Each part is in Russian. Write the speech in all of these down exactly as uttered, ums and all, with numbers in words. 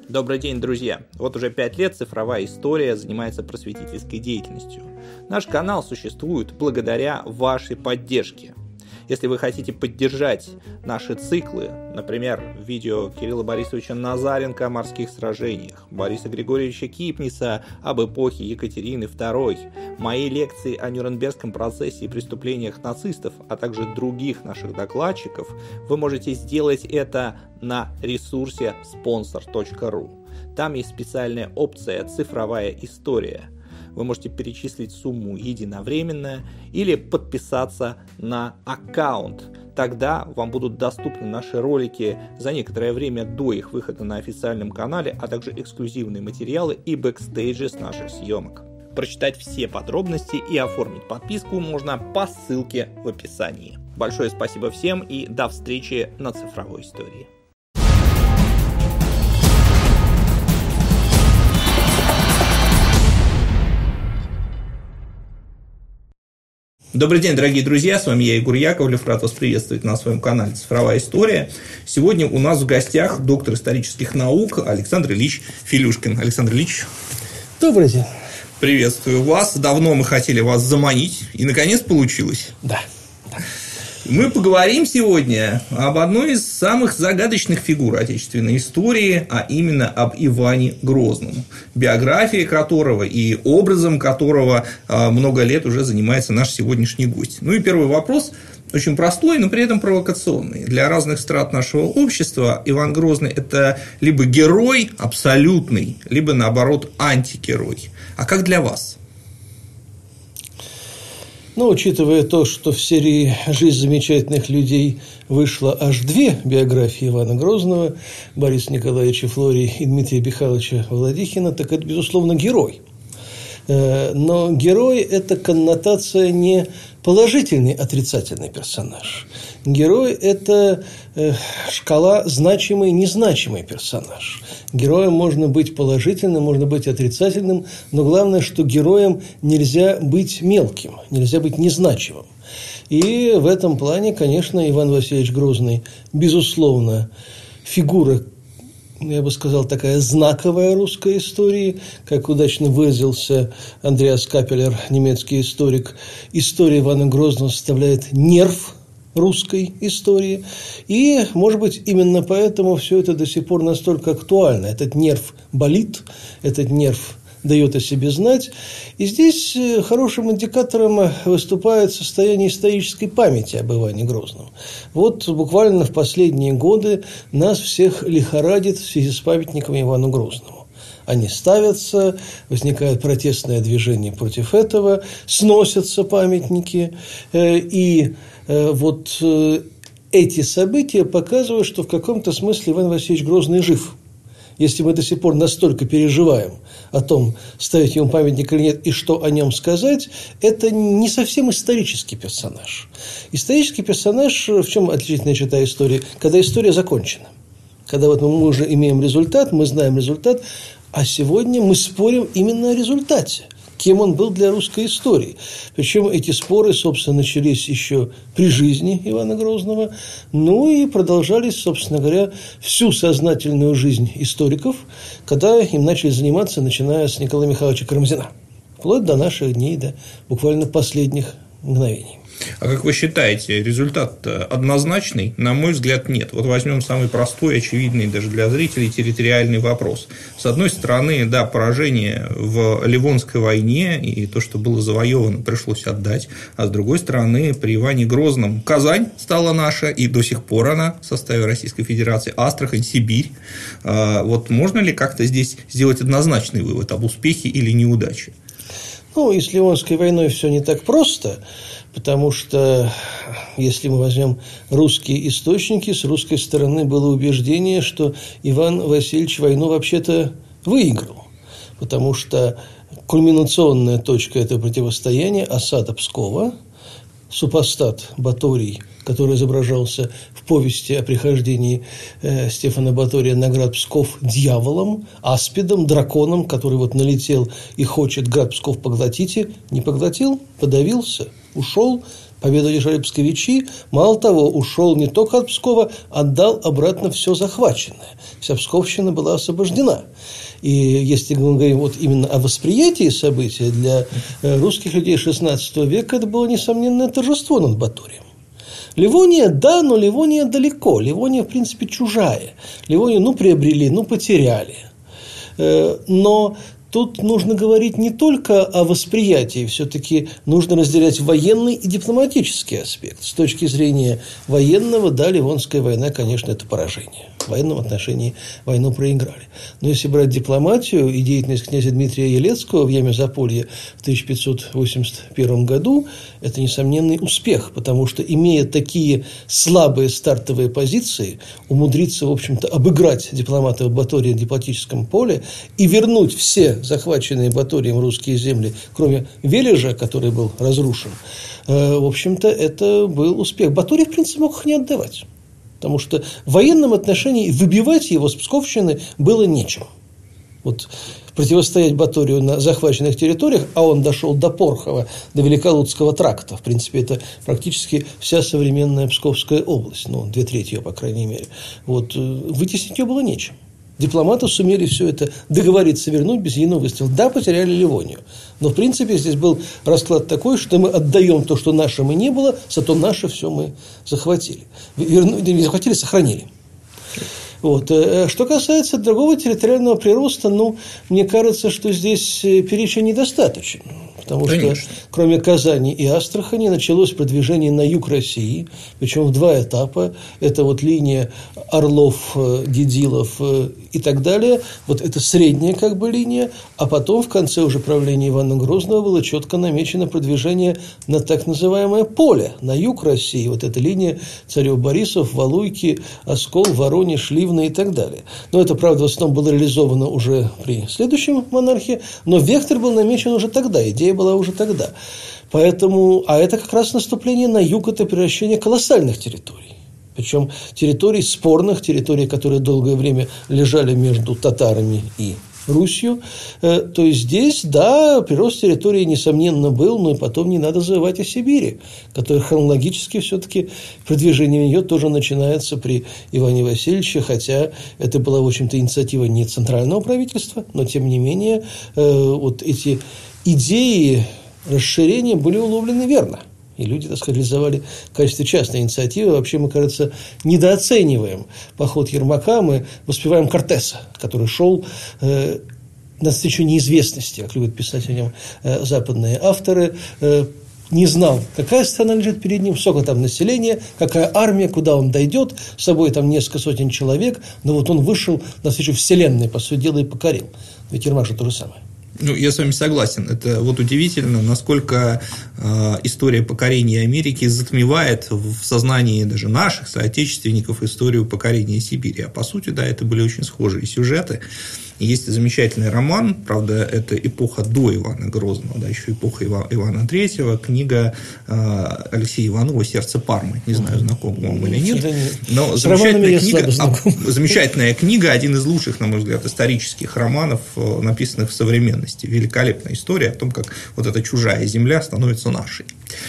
Добрый день, друзья! Вот уже пять лет «Цифровая история» занимается просветительской деятельностью. Наш канал существует благодаря вашей поддержке. Если вы хотите поддержать наши циклы, например, видео Кирилла Борисовича Назаренко о морских сражениях, Бориса Григорьевича Кипниса об эпохе Екатерины второй, мои лекции о Нюрнбергском процессе и преступлениях нацистов, а также других наших докладчиков, вы можете сделать это на ресурсе спонсор точка ру. Там есть специальная опция «Цифровая история». Вы можете перечислить сумму единовременно или подписаться на аккаунт. Тогда вам будут доступны наши ролики за некоторое время до их выхода на официальном канале, а также эксклюзивные материалы и бэкстейджи с наших съемок. Прочитать все подробности и оформить подписку можно по ссылке в описании. Большое спасибо всем и до встречи на цифровой истории. Добрый день, дорогие друзья, с вами я, Егор Яковлев, рад вас приветствовать на своем канале «Цифровая история». Сегодня у нас в гостях доктор исторических наук Александр Ильич Филюшкин. Александр Ильич. Добрый день. Приветствую вас. Давно мы хотели вас заманить, и наконец получилось. Да. Мы поговорим сегодня об одной из самых загадочных фигур отечественной истории, а именно об Иване Грозном, биографией которого и образом которого много лет уже занимается наш сегодняшний гость. Ну и первый вопрос очень простой, но при этом провокационный. Для разных страт нашего общества Иван Грозный – это либо герой абсолютный, либо, наоборот, антигерой. А как для вас? Но, учитывая то, что в серии «Жизнь замечательных людей» вышло аж две биографии Ивана Грозного, Бориса Николаевича Флории и Дмитрия Михайловича Владихина, так это, безусловно, герой. Но герой – это коннотация не положительный, отрицательный персонаж. Герой – это шкала значимый, незначимый персонаж. Героем можно быть положительным, можно быть отрицательным, но главное, что героем нельзя быть мелким, нельзя быть незначимым. И в этом плане, конечно, Иван Васильевич Грозный, безусловно, фигура, я бы сказал, такая знаковая русской истории, как удачно выразился Андреас Капеллер, немецкий историк. История Ивана Грозного составляет нерв русской истории, и, может быть, именно поэтому все это до сих пор настолько актуально. Этот нерв болит, этот нерв дает о себе знать. И здесь хорошим индикатором выступает состояние исторической памяти об Иване Грозном. Вот буквально в последние годы нас всех лихорадит в связи с памятником Ивану Грозному. Они ставятся, возникает протестное движение против этого, сносятся памятники. И вот эти события показывают, что в каком-то смысле Иван Васильевич Грозный жив. Если мы до сих пор настолько переживаем о том, ставить ему памятник или нет, и что о нем сказать, это не совсем исторический персонаж. Исторический персонаж, в чем отличительная черта истории? Когда история закончена. Когда вот мы уже имеем результат, мы знаем результат, а сегодня мы спорим именно о результате. Кем он был для русской истории. Причем эти споры, собственно, начались еще при жизни Ивана Грозного, ну и продолжались, собственно говоря, всю сознательную жизнь историков, когда им начали заниматься, начиная с Николая Михайловича Карамзина, вплоть до наших дней, до буквально последних мгновений. А как вы считаете, результат однозначный? На мой взгляд, нет. Вот возьмем самый простой, очевидный даже для зрителей территориальный вопрос. С одной стороны, да, поражение в Ливонской войне и то, что было завоевано, пришлось отдать. А с другой стороны, при Иване Грозном Казань стала наша, и до сих пор она в составе Российской Федерации, Астрахань, Сибирь. Вот можно ли как-то здесь сделать однозначный вывод об успехе или неудаче? Ну, и с Ливонской войной все не так просто, потому что, если мы возьмем русские источники, с русской стороны было убеждение, что Иван Васильевич войну вообще-то выиграл, потому что кульминационная точка этого противостояния – осада Пскова, супостат Баторий, который изображался в повести о прихождении э, Стефана Батория на град Псков дьяволом, аспидом, драконом, который вот налетел и хочет град Псков поглотить, не поглотил, подавился, ушел, Победу одержали псковичи, мало того, ушел не только от Пскова, отдал обратно все захваченное. Вся Псковщина была освобождена. И если мы говорим вот именно о восприятии события, для русских людей шестнадцатого века это было несомненное торжество над Баторием. Ливония, да, но Ливония далеко. Ливония, в принципе, чужая. Ливонию, ну, приобрели, ну, потеряли. Но тут нужно говорить не только о восприятии, все-таки нужно разделять военный и дипломатический аспект. С точки зрения военного, да, Ливонская война, конечно, это поражение. В военном отношении войну проиграли. Но если брать дипломатию и деятельность князя Дмитрия Елецкого в яме Заполья в тысяча пятьсот восемьдесят первом году, это несомненный успех, потому что, имея такие слабые стартовые позиции, умудриться, в общем-то, обыграть дипломатов Батория в дипломатическом поле и вернуть все захваченные Баторием русские земли, кроме Вележа, который был разрушен, в общем-то, это был успех. Баторий, в принципе, мог их не отдавать. Потому что в военном отношении выбивать его с Псковщины было нечем. Вот противостоять Баторию на захваченных территориях, а он дошел до Порхова, до Великолудского тракта. В принципе, это практически вся современная Псковская область, ну, две трети ее, по крайней мере. Вот, вытеснить ее было нечем. Дипломаты сумели все это договориться вернуть без единого выстрела. Да, потеряли Ливонию. Но, в принципе, здесь был расклад такой, что мы отдаем то, что наше мы не было, зато наше все мы захватили. Верну... Не захватили, сохранили. Вот. Что касается другого территориального прироста, ну, мне кажется, что здесь перечень недостаточен. Потому Конечно. что, кроме Казани и Астрахани, началось продвижение на юг России, причем в два этапа. Это вот линия Орлов, Дедилов и так далее. Вот это средняя как бы линия. А потом, в конце уже правления Ивана Грозного, было четко намечено продвижение на так называемое поле, на юг России. Вот эта линия царев Борисов, Валуйки, Оскол, Воронеж, Ливны и так далее. Но это, правда, в основном было реализовано уже при следующем монархе, но вектор был намечен уже тогда, идея была уже тогда. Поэтому, а это как раз наступление на юг, это превращение колоссальных территорий. Причем территорий спорных, территорий, которые долгое время лежали между татарами и Русью. То есть здесь, да, прирост территории, несомненно, был, но и потом не надо забывать о Сибири, которая хронологически все-таки продвижение ее тоже начинается при Иване Васильевиче, хотя это была, в общем-то, инициатива не центрального правительства, но, тем не менее, вот эти идеи расширения были уловлены верно. И люди, так сказать, реализовали в качестве частной инициативы. Вообще, мы, кажется, недооцениваем поход Ермака. Мы воспеваем Кортеса, который шел э, навстречу неизвестности, как любят писать о нем э, западные авторы. Э, не знал, какая страна лежит перед ним, сколько там населения, какая армия, куда он дойдет. С собой там несколько сотен человек. Но вот он вышел навстречу вселенной, по сути дела, и покорил. Ведь Ермак же то же самое. Ну, я с вами согласен. Это вот удивительно, насколько э, история покорения Америки затмевает в сознании даже наших соотечественников историю покорения Сибири. А по сути, да, это были очень схожие сюжеты. Есть замечательный роман, правда, это эпоха до Ивана Грозного, да, еще эпоха Ивана Третьего, книга Алексея Иванова «Сердце Пармы». Не знаю, знаком вам или нет, но замечательная книга, замечательная книга, один из лучших, на мой взгляд, исторических романов, написанных в современности. Великолепная история о том, как вот эта чужая земля становится нашей.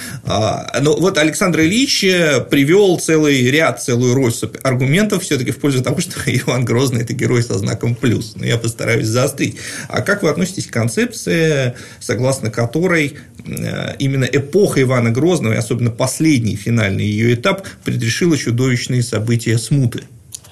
Но вот Александр Ильич привел целый ряд, целую россыпь аргументов все-таки в пользу того, что Иван Грозный – это герой со знаком плюс. Но я постараюсь заострить. А как вы относитесь к концепции, согласно которой именно эпоха Ивана Грозного, и особенно последний финальный ее этап, предрешила чудовищные события смуты?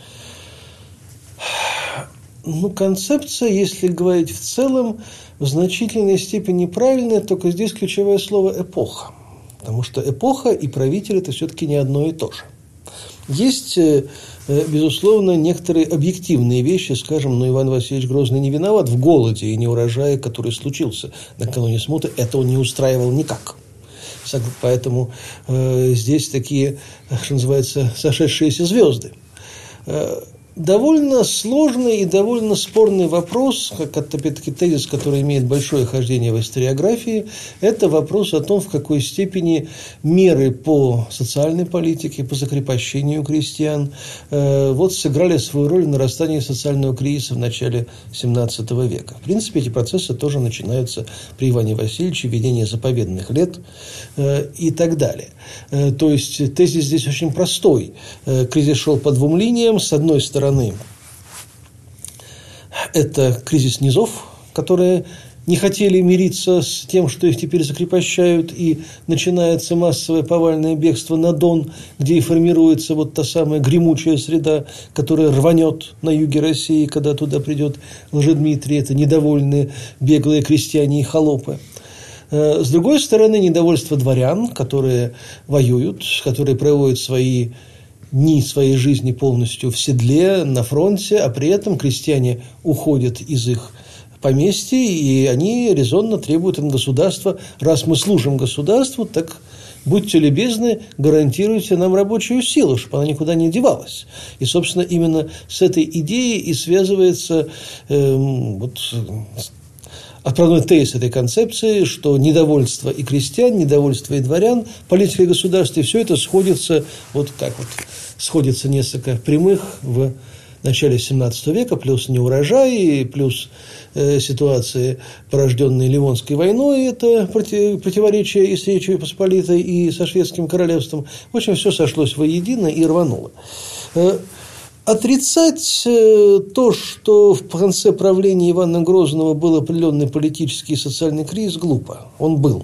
Ну, концепция, если говорить в целом, в значительной степени правильная, только здесь ключевое слово «эпоха». Потому что эпоха и правитель – это все-таки не одно и то же. Есть, безусловно, некоторые объективные вещи, скажем, ну, Иван Васильевич Грозный не виноват в голоде и неурожае, который случился накануне смуты, это он не устраивал никак. Поэтому э, здесь такие, что называется, сошедшиеся звезды. довольно сложный и довольно спорный вопрос, как опять-таки тезис, который имеет большое хождение в историографии, это вопрос о том, в какой степени меры по социальной политике, по закрепощению крестьян э, вот сыграли свою роль в нарастании социального кризиса в начале семнадцатого века. В принципе, эти процессы тоже начинаются при Иване Васильевиче, введение заповедных лет э, и так далее. Э, то есть тезис здесь очень простой. Э, кризис шел по двум линиям. С одной стороны, это кризис низов, которые не хотели мириться с тем, что их теперь закрепощают, и начинается массовое повальное бегство на Дон, где и формируется вот та самая гремучая среда, которая рванет на юге России, когда туда придет Лжедмитрий, это недовольные беглые крестьяне и холопы. С другой стороны, недовольство дворян, которые воюют, которые проводят свои дни своей жизни полностью в седле, на фронте, а при этом крестьяне уходят из их поместья, и они резонно требуют от государства: раз мы служим государству, так будьте любезны, гарантируйте нам рабочую силу, чтобы она никуда не девалась. И, собственно, именно с этой идеей и связывается э, вот, отправной тезис этой концепции, что недовольство и крестьян, недовольство и дворян, политика и государство, и все это сходится, вот как вот сходится несколько прямых в начале семнадцатого века, плюс неурожай, плюс э, ситуации, порожденные Ливонской войной, это против, противоречие и с Речью Посполитой, и со Шведским королевством. В общем, все сошлось воедино и рвануло. Э, Отрицать то, что в конце правления Ивана Грозного был определенный политический и социальный кризис, глупо. Он был.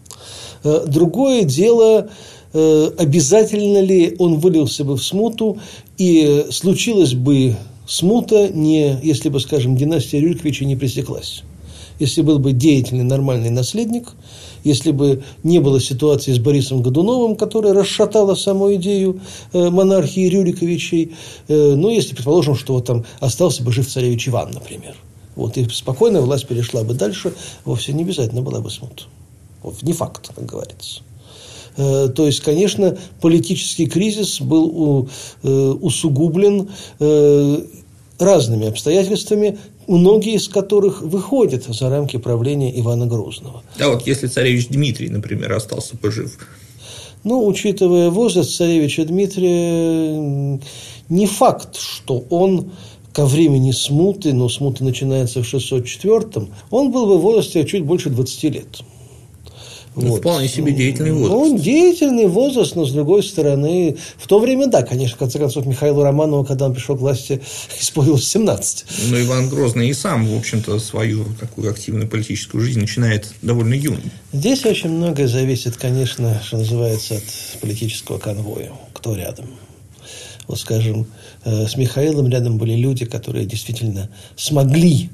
Другое дело, обязательно ли он вылился бы в смуту, и случилась бы смута, не, если бы, скажем, династия Рюриковичей не пресеклась. Если был бы деятельный, нормальный наследник, если бы не было ситуации с Борисом Годуновым, которая расшатала саму идею монархии Рюриковичей, ну, если предположим, что вот там остался бы жив царевич Иван, например. Вот, и спокойно власть перешла бы дальше, вовсе не обязательно была бы смута. Вот, не факт, как говорится. То есть, конечно, политический кризис был усугублен разными обстоятельствами, многие из которых выходят за рамки правления Ивана Грозного. Да, вот если царевич Дмитрий, например, остался бы жив. Ну, учитывая возраст царевича Дмитрия, не факт, что он ко времени смуты, но смута начинается в шестьсот четвёртом, он был бы в возрасте чуть больше двадцати лет. Ну, вот. Вполне себе деятельный возраст. Он деятельный возраст, но, с другой стороны, в то время, да, конечно, в конце концов, Михаилу Романову, когда он пришел к власти, исполнилось семнадцать. Но Иван Грозный и сам, в общем-то, свою такую активную политическую жизнь начинает довольно юным. Здесь очень многое зависит, конечно, что называется, от политического конвоя, кто рядом. Вот, скажем, с Михаилом рядом были люди, которые действительно смогли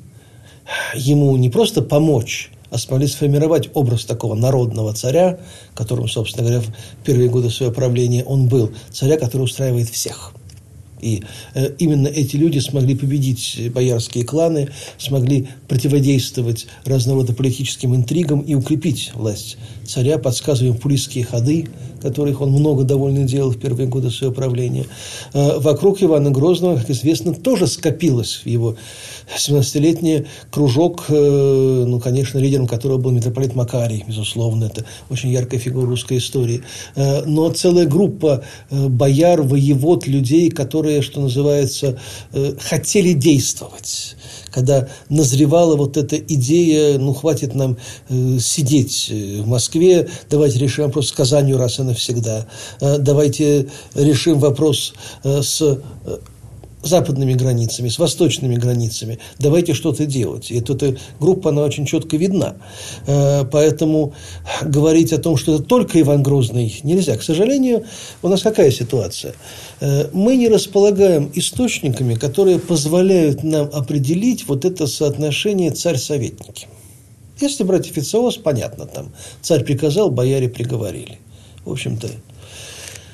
ему не просто помочь, а смогли сформировать образ такого народного царя, которым, собственно говоря, в первые годы своего правления он был. Царя, который устраивает всех. И э, именно эти люди смогли победить боярские кланы, смогли противодействовать разного рода политическим интригам и укрепить власть царя, подсказывая популистские ходы, которых он много довольно делал в первые годы своего правления. Э, вокруг Ивана Грозного, как известно, тоже скопилось в его семнадцатилетний кружок, э, ну, конечно, лидером которого был митрополит Макарий, безусловно, это очень яркая фигура русской истории. Э, но целая группа э, бояр, воевод, людей, которые, что называется, э, хотели действовать. Когда назревала вот эта идея, ну, хватит нам э, сидеть в Москве, давайте решим вопрос с Казанью раз и навсегда, э, давайте решим вопрос э, с э, западными границами, с восточными границами, давайте что-то делать. И эта группа, она очень четко видна. Э, поэтому говорить о том, что это только Иван Грозный, нельзя. К сожалению, у нас какая ситуация? Э, мы не располагаем источниками, которые позволяют нам определить вот это соотношение царь-советники. Если брать официоз, понятно, там царь приказал, бояре приговорили. В общем-то,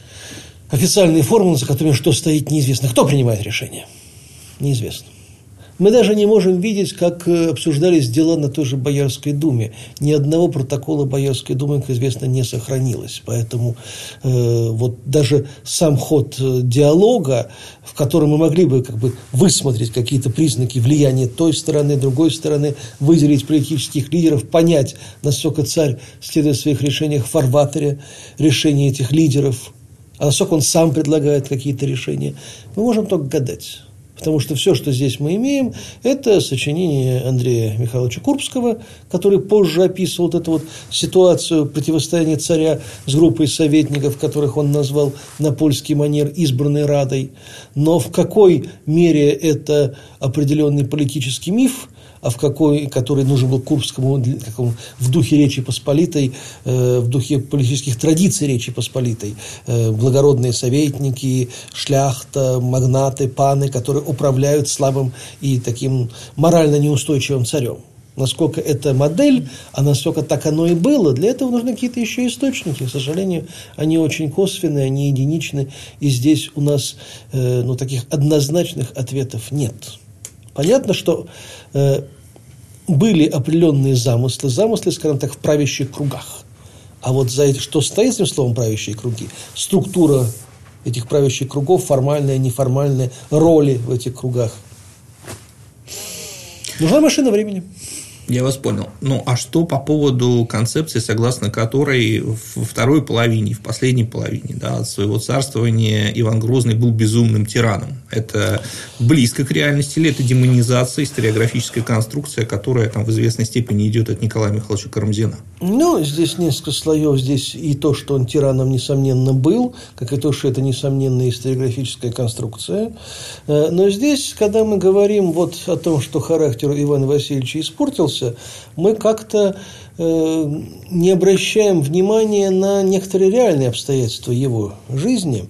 официальные формулы, за которыми что стоит, неизвестно. Кто принимает решение? Неизвестно. Мы даже не можем видеть, как обсуждались дела на той же Боярской думе. Ни одного протокола Боярской думы, как известно, не сохранилось. Поэтому э, вот даже сам ход диалога, в котором мы могли бы как бы высмотреть какие-то признаки влияния той стороны, другой стороны, выделить политических лидеров, понять, насколько царь следует в своих решениях в фарватере решений этих лидеров, а насколько он сам предлагает какие-то решения, мы можем только гадать. Потому что все, что здесь мы имеем, это сочинение Андрея Михайловича Курбского, который позже описывал вот эту вот ситуацию противостояния царя с группой советников, которых он назвал на польский манер избранной Радой. Но в какой мере это определенный политический миф, а в какой, который нужен был Курбскому в духе Речи Посполитой, в духе политических традиций Речи Посполитой, благородные советники, шляхта, магнаты, паны, которые управляют слабым и таким морально неустойчивым царем. Насколько это модель, а насколько так оно и было, для этого нужны какие-то еще источники. К сожалению, они очень косвенные, они единичны, и здесь у нас ну, таких однозначных ответов нет. Понятно, что э, были определенные замыслы, замыслы, скажем так, в правящих кругах. А вот за это, что стоит этим словом правящие круги? Структура этих правящих кругов, формальная, неформальная, роли в этих кругах. Нужна машина времени. Я вас понял. Ну, а что по поводу концепции, согласно которой во второй половине, в последней половине да, своего царствования Иван Грозный был безумным тираном? Это близко к реальности или это демонизация, историографическая конструкция, которая там в известной степени идет от Николая Михайловича Карамзина? Ну, здесь несколько слоев. Здесь и то, что он тираном, несомненно, был, как и то, что это, несомненно, историографическая конструкция. Но здесь, когда мы говорим вот о том, что характер Ивана Васильевича испортился, мы как-то э, не обращаем внимания на некоторые реальные обстоятельства его жизни.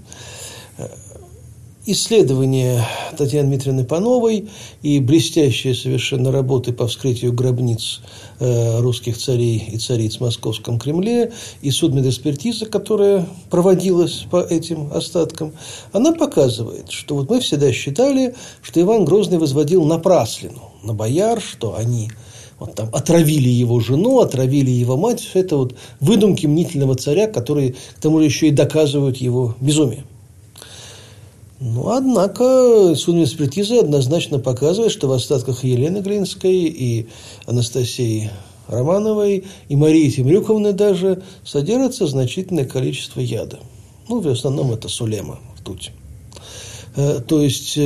Исследования Татьяны Дмитриевны Пановой и блестящие совершенно работы по вскрытию гробниц э, русских царей и цариц в Московском Кремле и судмедэкспертиза, которая проводилась по этим остаткам, она показывает, что вот мы всегда считали, что Иван Грозный возводил напраслину на бояр, что они вот там отравили его жену, отравили его мать. Все это вот выдумки мнительного царя, которые к тому же еще и доказывают его безумие. Ну, однако, судмедэкспертиза однозначно показывает, что в остатках Елены Глинской и Анастасии Романовой и Марии Темрюковны даже содержится значительное количество яда. Ну, в основном это сулема, ртуть. То есть,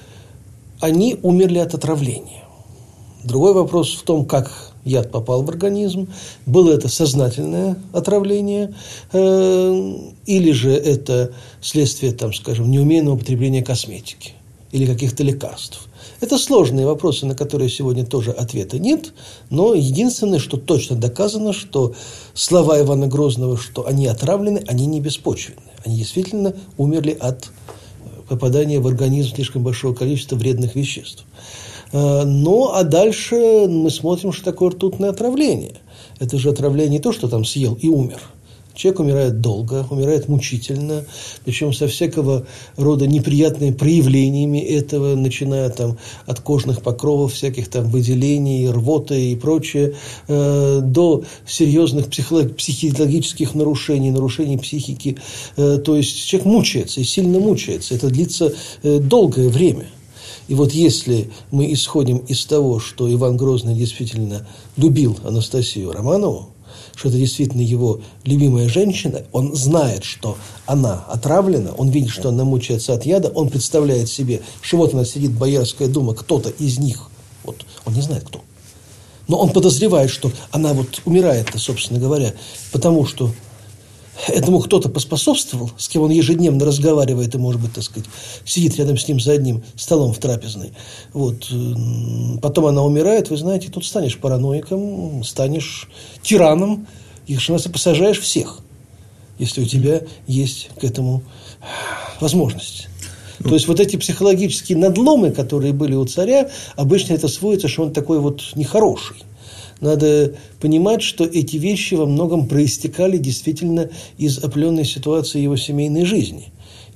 они умерли от отравления. Другой вопрос в том, как яд попал в организм. Было это сознательное отравление, э, или же это следствие, там, скажем, неумеренного употребления косметики или каких-то лекарств. Это сложные вопросы, на которые сегодня тоже ответа нет, но единственное, что точно доказано, что слова Ивана Грозного, что они отравлены, они не беспочвенны. Они действительно умерли от попадания в организм слишком большого количества вредных веществ. Ну, а дальше мы смотрим, что такое ртутное отравление. Это же отравление не то, что там съел и умер. Человек умирает долго, умирает мучительно, причем со всякого рода неприятными проявлениями этого, начиная там от кожных покровов, всяких там выделений, рвоты и прочее, э, до серьезных психолог- психологических нарушений, нарушений психики. Э, то есть человек мучается и сильно мучается. Это длится э, долгое время. И вот если мы исходим из того, что Иван Грозный действительно любил Анастасию Романову, что это действительно его любимая женщина, он знает, что она отравлена, он видит, что она мучается от яда, он представляет себе, что вот она сидит, Боярская дума, кто-то из них, вот он не знает кто, но он подозревает, что она вот умирает, собственно говоря, потому что этому кто-то поспособствовал, с кем он ежедневно разговаривает и, может быть, так сказать, сидит рядом с ним за одним столом в трапезной. Вот. Потом она умирает, вы знаете, тут станешь параноиком, станешь тираном, и что посажаешь всех, если у тебя есть к этому возможность. Ну, то есть, вот эти психологические надломы, которые были у царя, обычно это сводится, что он такой вот нехороший. Надо понимать, что эти вещи во многом проистекали действительно из определенной ситуации его семейной жизни.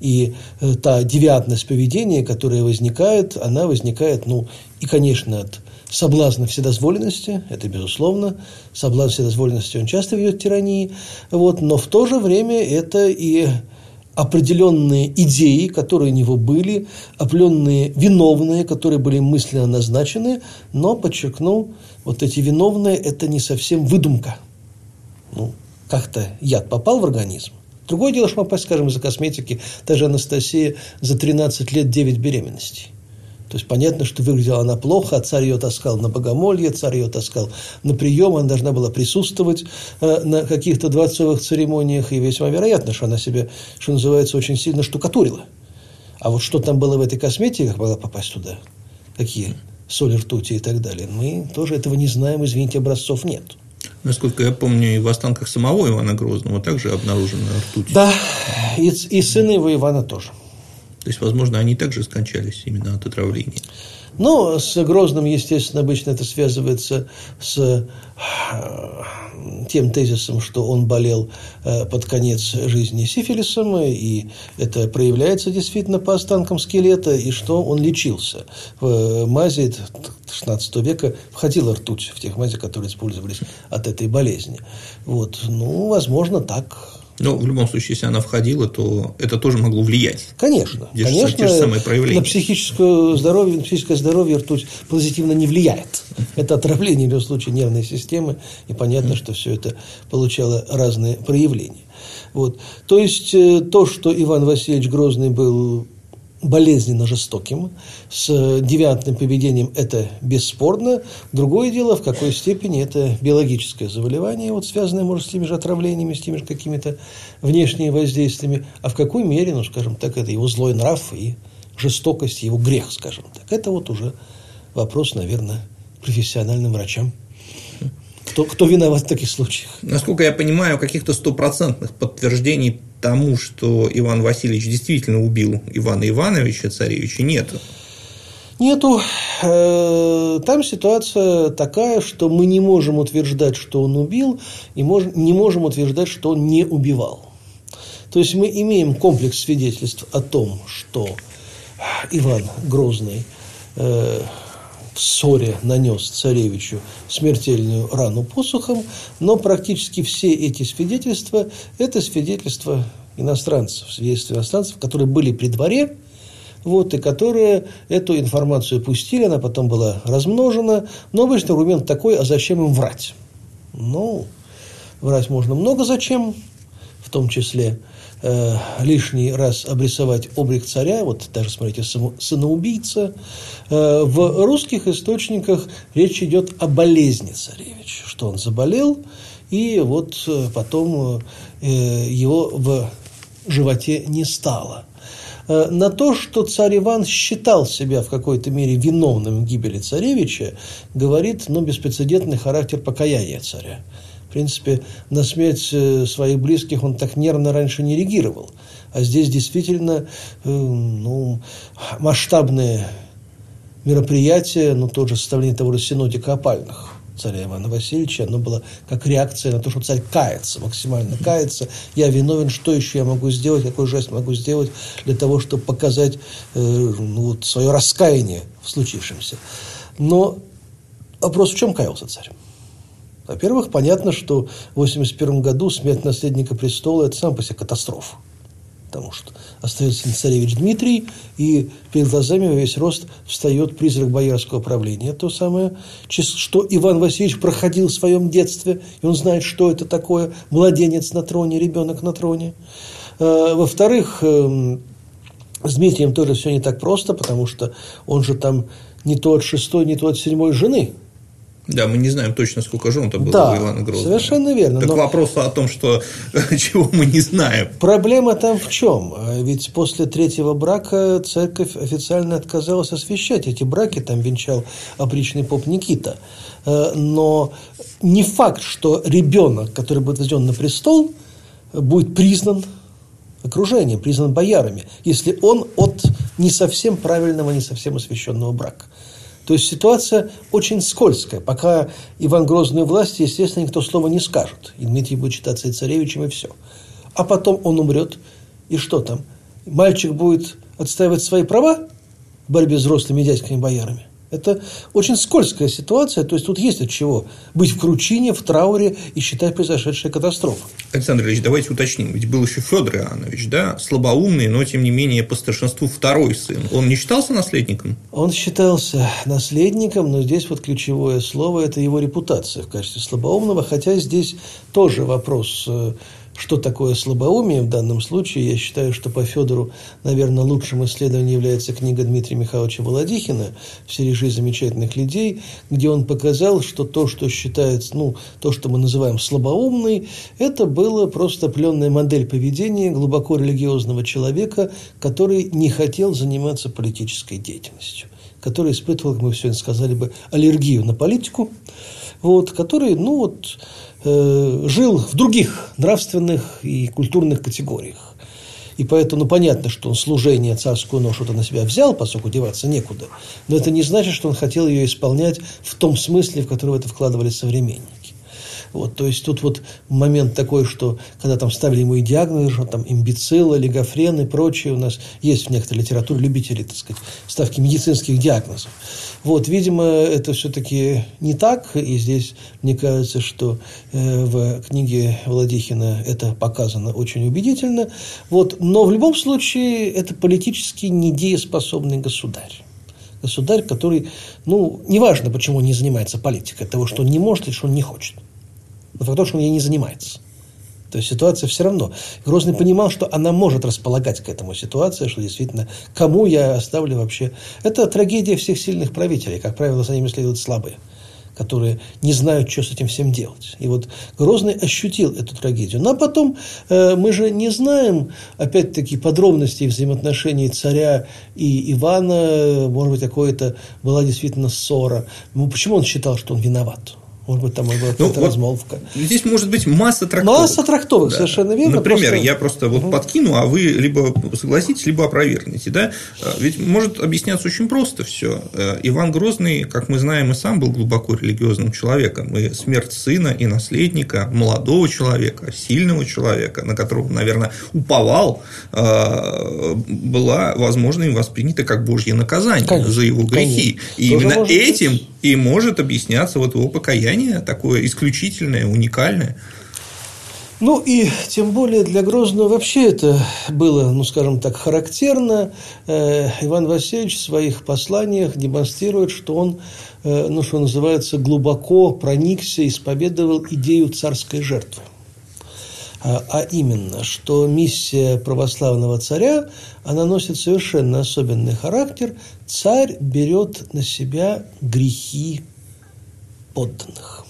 И э, та девиантность поведения, которая возникает, она возникает, ну, и, конечно, от соблазна вседозволенности, это безусловно, соблазн вседозволенности, он часто ведет к тирании, вот, но в то же время это и определенные идеи, которые у него были, определенные виновные, которые были мысленно назначены, но, подчеркну, вот эти виновные – это не совсем выдумка. Ну, как-то яд попал в организм. Другое дело, что попасть, скажем, из-за косметики, та же Анастасия за тринадцать лет девять беременностей. То есть, понятно, что выглядела она плохо, а царь ее таскал на богомолье, царь ее таскал на прием, она должна была присутствовать э, на каких-то дворцовых церемониях, и весьма вероятно, что она себя, что называется, очень сильно штукатурила. А вот что там было в этой косметике, как могла попасть туда, какие соли, ртути и так далее, мы тоже этого не знаем, извините, образцов нет. Насколько я помню, и в останках самого Ивана Грозного также обнаружена ртуть. Да, и, и сына его Ивана тоже. То есть, возможно, они также скончались именно от отравления. Но с Грозным, естественно, обычно это связывается с тем тезисом, что он болел под конец жизни сифилисом, и это проявляется действительно по останкам скелета, и что он лечился. В мази шестнадцатого века входила ртуть в тех мази, которые использовались от этой болезни. Вот. Ну, возможно, так. Но в любом случае, если она входила, то это тоже могло влиять. Конечно, те же, конечно, те же самые проявления. На психическое здоровье, на психическое здоровье ртуть позитивно не влияет. Это отравление, в любом случае, нервной системы, и понятно, что все это получало разные проявления. Вот. То есть, то, что Иван Васильевич Грозный был болезненно жестоким, с девиантным поведением, это бесспорно. Другое дело, в какой степени это биологическое заболевание, вот, связанное, может, с теми же отравлениями, с теми же какими-то внешними воздействиями, а в какой мере, ну, скажем так, это его злой нрав и жестокость, его грех, скажем так. Это вот уже вопрос, наверное, профессиональным врачам. Кто, кто виноват в таких случаях? Насколько я понимаю, каких-то стопроцентных подтверждений тому, что Иван Васильевич действительно убил Ивана Ивановича, царевича, нету. Нету. Там ситуация такая, что мы не можем утверждать, что он убил, и не можем утверждать, что он не убивал. То есть, мы имеем комплекс свидетельств о том, что Иван Грозный в ссоре нанес царевичу смертельную рану посохом, но практически все эти свидетельства – это свидетельства иностранцев, свидетельства иностранцев, которые были при дворе, вот, и которые эту информацию пустили, она потом была размножена, но обычно аргумент такой: а зачем им врать? Ну, врать можно много зачем, в том числе э, лишний раз обрисовать облик царя, вот даже, смотрите, сыноубийца. Э, в русских источниках речь идет о болезни царевича, что он заболел, и вот э, потом э, его в животе не стало. Э, на то, что царь Иван считал себя в какой-то мере виновным в гибели царевича, говорит, ну, беспрецедентный характер покаяния царя. В принципе, на смерть своих близких он так нервно раньше не реагировал. А здесь действительно э, ну, масштабные мероприятия, ну, тот же составление того же синодика опальных царя Ивана Васильевича, оно было как реакция на то, что царь кается, максимально кается. Я виновен, что еще я могу сделать, какой жест могу сделать для того, чтобы показать э, ну, вот, свое раскаяние в случившемся. Но вопрос, в чем каялся царь? Во-первых, понятно, что в восемьдесят первом году смерть наследника престола – это сам по себе катастрофа. Потому что остается царевич Дмитрий, и перед глазами во весь рост встает призрак боярского правления. То самое, что Иван Васильевич проходил в своем детстве, и он знает, что это такое – младенец на троне, ребенок на троне. Во-вторых, с Дмитрием тоже все не так просто, потому что он же там не то от шестой, не то от седьмой жены. Да, мы не знаем точно, сколько жен-то было да, у Ивана Грозного. Совершенно верно. Так но вопрос о том, что чего мы не знаем. Проблема там в чем? Ведь после третьего брака церковь официально отказалась освящать эти браки, там венчал опричный поп Никита. Но не факт, что ребенок, который будет возведен на престол, будет признан окружением, признан боярами, если он от не совсем правильного, не совсем освященного брака. То есть ситуация очень скользкая. Пока Иван Грозный у власти, естественно, никто слова не скажет. И Дмитрий будет считаться и царевичем, и все. А потом он умрет, и что там? мальчик будет отстаивать свои права в борьбе с взрослыми дядьками-боярами. Это очень скользкая ситуация, то есть тут есть от чего быть в кручине, в трауре и считать произошедшей катастрофой. Александр Ильич, давайте уточним, ведь был еще Федор Иоаннович, да, слабоумный, но тем не менее по старшинству второй сын. Он не считался наследником? Он считался наследником, но здесь вот ключевое слово – это его репутация в качестве слабоумного, хотя здесь тоже вопрос, что такое слабоумие в данном случае. Я считаю, что по Федору, наверное, лучшим исследованием является книга Дмитрия Михайловича Володихина в серии «Жизнь замечательных людей», где он показал, что то, что считается, ну, то, что мы называем слабоумной, это была просто определенная модель поведения глубоко религиозного человека, который не хотел заниматься политической деятельностью, который испытывал, как мы сегодня сказали бы, аллергию на политику, вот, который, ну, вот, жил в других нравственных и культурных категориях. И поэтому, ну, понятно, что он служение, царскую ношу-то на себя взял, поскольку деваться некуда, но это не значит, что он хотел ее исполнять в том смысле, в который в это вкладывали современники. Вот, то есть тут вот момент такой, что когда там ставили ему и диагнозы, что там имбецил, олигофрен и прочее, у нас есть в некоторой литературе любители, так сказать, ставки медицинских диагнозов. Вот, видимо, это все-таки не так, и здесь мне кажется, что э, в книге Володихина это показано очень убедительно. Вот, но в любом случае это политически недееспособный государь. Государь, который, ну, неважно, почему он не занимается политикой, от того, что он не может или что он не хочет. Но факт то, что он ей не занимается. То есть ситуация все равно. Грозный понимал, что она может располагать к этому ситуации, что действительно, кому я оставлю вообще. Это трагедия всех сильных правителей. Как правило, за ними следуют слабые, которые не знают, что с этим всем делать. И вот Грозный ощутил эту трагедию. Но потом э, мы же не знаем, опять-таки, подробностей взаимоотношений царя и Ивана. Может быть, какое-то была действительно ссора. Ну, почему он считал, что он виноват? Может быть, там была какая-то ну, размолвка. Вот здесь может быть масса трактовок. Масса трактовок, да. Совершенно верно. Например, просто... я просто вот угу. подкину, а вы либо согласитесь, либо опровергнете. Да? Ведь может объясняться очень просто все. Иван Грозный, как мы знаем, и сам был глубоко религиозным человеком. И смерть сына и наследника, молодого человека, сильного человека, на которого, наверное, уповал, была, возможно, им воспринята как Божье наказание конечно, за его грехи. Конечно. И Тоже именно этим быть. И может объясняться вот его покаяние. Такое исключительное, уникальное. Ну и тем более для Грозного вообще это было, ну скажем так, характерно. Э, Иван Васильевич в своих посланиях демонстрирует, что он, э, ну что называется, глубоко проникся, исповедовал идею царской жертвы. А, а именно, что миссия православного царя, она носит совершенно особенный характер. Царь берет на себя грехи подданных.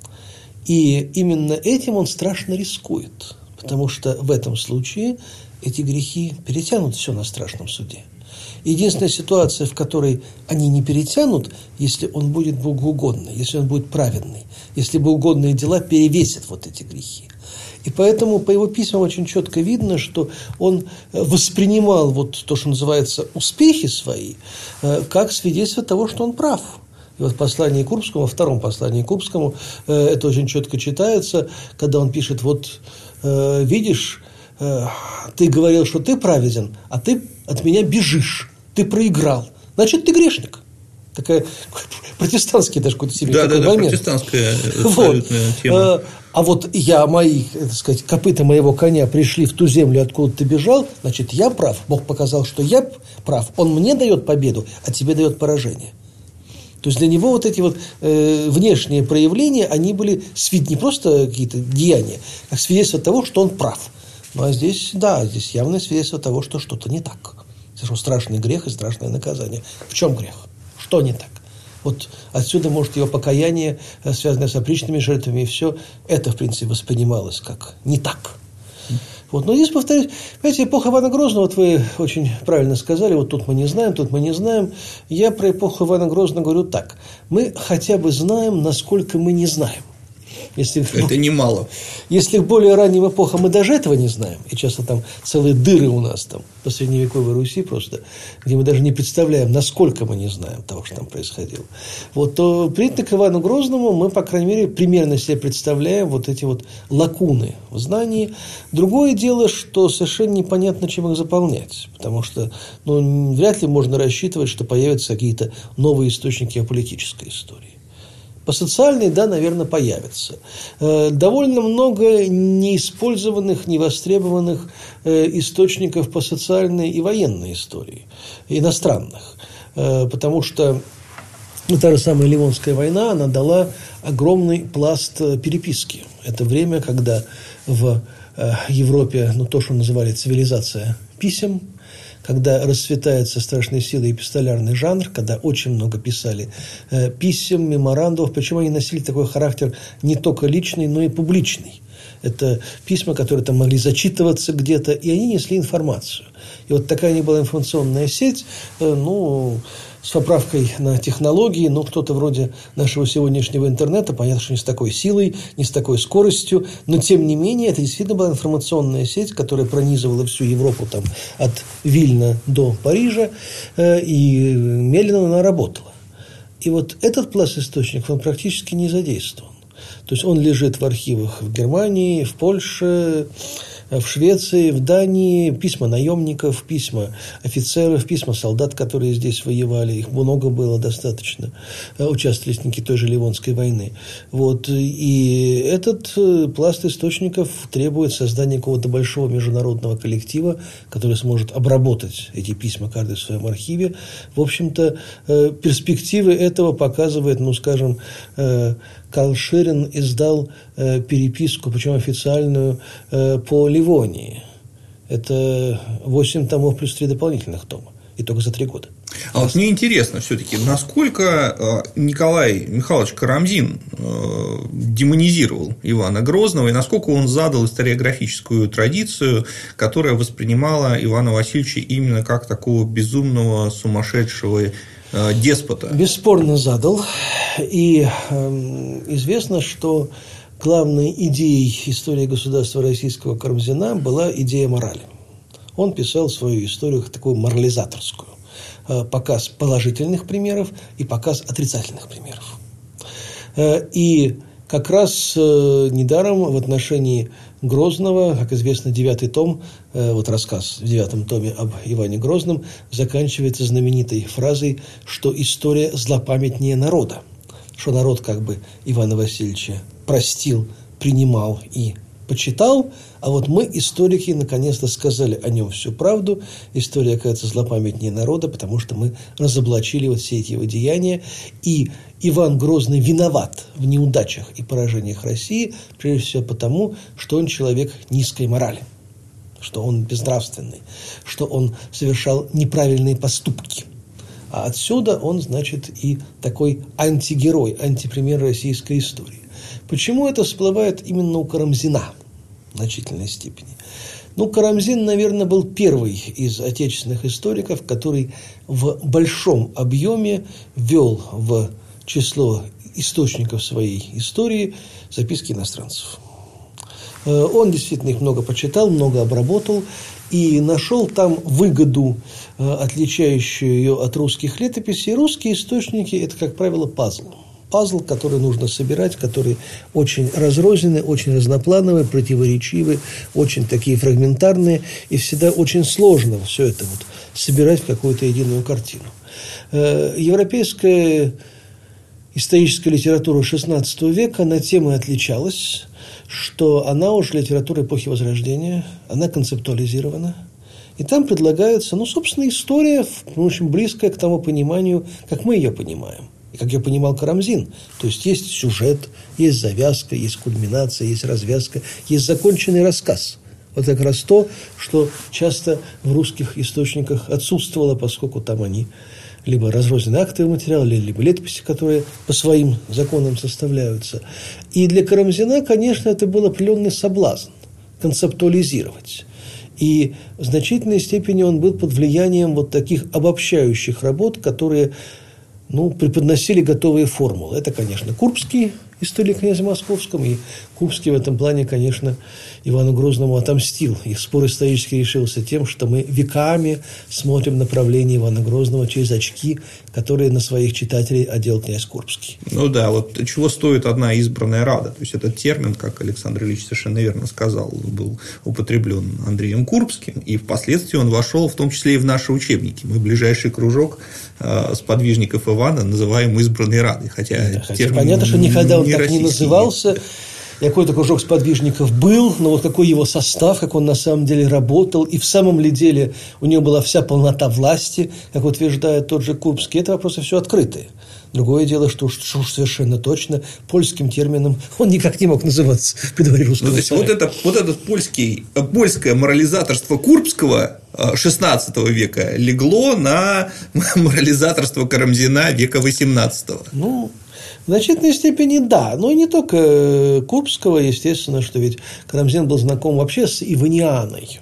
И именно этим он страшно рискует, потому что в этом случае эти грехи перетянут все на страшном суде. Единственная ситуация, в которой они не перетянут, если он будет богоугодный, если он будет праведный, если богоугодные дела перевесят вот эти грехи. И поэтому по его письмам очень четко видно, что он воспринимал вот то, что называется успехи свои, как свидетельство того, что он прав. И вот в послании Курбскому, во втором послании Курбскому э, это очень четко читается, когда он пишет, вот э, видишь, э, ты говорил, что ты праведен, а ты от меня бежишь, ты проиграл, значит, ты грешник. Такая протестантский даже какой-то себе да, такой да, момент. Да, протестантская абсолютная вот. тема. А вот я, мои, так сказать, копыта моего коня пришли в ту землю, откуда ты бежал, значит, я прав. Бог показал, что я прав. Он мне дает победу, а тебе дает поражение. То есть для него вот эти вот э, внешние проявления, они были не просто какие-то деяния, а свидетельство того, что он прав. Ну а здесь, да, здесь явное свидетельство того, что что-то не так. Совершенно страшный грех и страшное наказание. В чем грех? Что не так? Вот отсюда, может, его покаяние, связанное с опричными жертвами, и все это, в принципе, воспринималось как не так. Вот. Но здесь, повторюсь, понимаете, эпоха Ивана Грозного, вот вы очень правильно сказали, вот тут мы не знаем, тут мы не знаем. Я про эпоху Ивана Грозного говорю так. Мы хотя бы знаем, насколько мы не знаем. Если, это немало. Если в более ранним эпохам мы даже этого не знаем, и часто там целые дыры у нас там по средневековой Руси просто, где мы даже не представляем, насколько мы не знаем того, что там происходило, вот, то принято к Ивану Грозному мы, по крайней мере, примерно себе представляем вот эти вот лакуны в знании. Другое дело, что совершенно непонятно, чем их заполнять, потому что ну, вряд ли можно рассчитывать, что появятся какие-то новые источники о политической истории. По социальной, да, наверное, появится. Довольно много неиспользованных, невостребованных источников по социальной и военной истории, иностранных. Потому что та же самая Ливонская война, она дала огромный пласт переписки. Это время, когда в Европе, ну, то, что называли цивилизация писем, когда расцветает со страшной силой эпистолярный жанр, когда очень много писали э, писем, меморандумов, причем они носили такой характер не только личный, но и публичный. Это письма, которые там могли зачитываться где-то, и они несли информацию. И вот такая не была информационная сеть, э, ну, с поправкой на технологии, ну, кто-то вроде нашего сегодняшнего интернета, понятно, что не с такой силой, не с такой скоростью, но, тем не менее, это действительно была информационная сеть, которая пронизывала всю Европу там, от Вильна до Парижа, э, и медленно она работала. И вот этот пласт источников, он практически не задействован. То есть, он лежит в архивах в Германии, в Польше, в Швеции, в Дании, письма наемников, письма офицеров, письма солдат, которые здесь воевали, их много было достаточно, участники той же Ливонской войны. Вот. И этот пласт источников требует создания какого-то большого международного коллектива, который сможет обработать эти письма, каждый в своем архиве. В общем-то, перспективы этого показывает, ну, скажем, Карл Шерин издал э, переписку, причем официальную, э, по Ливонии. Это восемь томов плюс три дополнительных тома. И только за три года. А вот мне интересно все-таки, насколько Николай Михайлович Карамзин демонизировал Ивана Грозного, и насколько он задал историографическую традицию, которая воспринимала Ивана Васильевича именно как такого безумного, сумасшедшего деспота. Бесспорно задал. И э, известно, что главной идеей истории государства российского Карамзина была идея морали. Он писал свою историю как такую морализаторскую. Э, показ положительных примеров и показ отрицательных примеров. Э, и как раз э, недаром в отношении Грозного, как известно, девятый том, э, вот рассказ в девятом томе об Иване Грозном, заканчивается знаменитой фразой, что история злопамятнее народа. Что народ как бы Ивана Васильевича простил, принимал и почитал, а вот мы, историки, наконец-то сказали о нем всю правду. История, оказывается, злопамятнее народа, потому что мы разоблачили вот все эти его деяния. И Иван Грозный виноват в неудачах и поражениях России, прежде всего потому, что он человек низкой морали, что он безнравственный, что он совершал неправильные поступки. А отсюда он, значит, и такой антигерой, антипример российской истории. Почему это всплывает именно у Карамзина в значительной степени? Ну, Карамзин, наверное, был первый из отечественных историков, который в большом объеме ввел в число источников своей истории записки иностранцев. Он действительно их много почитал, много обработал и нашел там выгоду, отличающую ее от русских летописей. Русские источники – это, как правило, пазл. Пазл, который нужно собирать, который очень разрозненный, очень разноплановый, противоречивый, очень такие фрагментарные, и всегда очень сложно все это вот собирать в какую-то единую картину. Европейская историческая литература шестнадцатого века на темы отличалась, что она уже литература эпохи Возрождения, она концептуализирована. И там предлагается, ну, собственно, история, очень близкая к тому пониманию, как мы ее понимаем. И как ее понимал Карамзин. То есть, есть сюжет, есть завязка, есть кульминация, есть развязка, есть законченный рассказ. Вот как раз то, что часто в русских источниках отсутствовало, поскольку там они либо разрозненный актовый материал, либо летописи, которые по своим законам составляются. И для Карамзина, конечно, это был определенный соблазн концептуализировать. И в значительной степени он был под влиянием вот таких обобщающих работ, которые, ну, преподносили готовые формулы. Это, конечно, Курбский, истории о князе Московском, и Курбский в этом плане, конечно, Ивану Грозному отомстил. И спор исторически решился тем, что мы веками смотрим направление Ивана Грозного через очки, которые на своих читателей одел князь Курбский. Ну да, вот чего стоит одна избранная рада. То есть, этот термин, как Александр Ильич совершенно верно сказал, был употреблен Андреем Курбским, и впоследствии он вошел в том числе и в наши учебники. Мы ближайший кружок э, сподвижников Ивана называем избранной радой. Хотя, да, хотя понятно, что никогда он не так не назывался. Да. Какой-то кружок сподвижников был, но вот какой его состав, как он на самом деле работал, и в самом ли деле у него была вся полнота власти, как утверждает тот же Курбский, это вопросы все открытые. Другое дело, что уж, что уж совершенно точно польским термином он никак не мог называться при дворе русского. Ну, то есть, вот, это, вот этот польский, польское морализаторство Курбского шестнадцатого века легло на морализаторство Карамзина века восемнадцатого. Ну, в значительной степени да, но и не только Курбского, естественно, что ведь Карамзин был знаком вообще с Иванианой.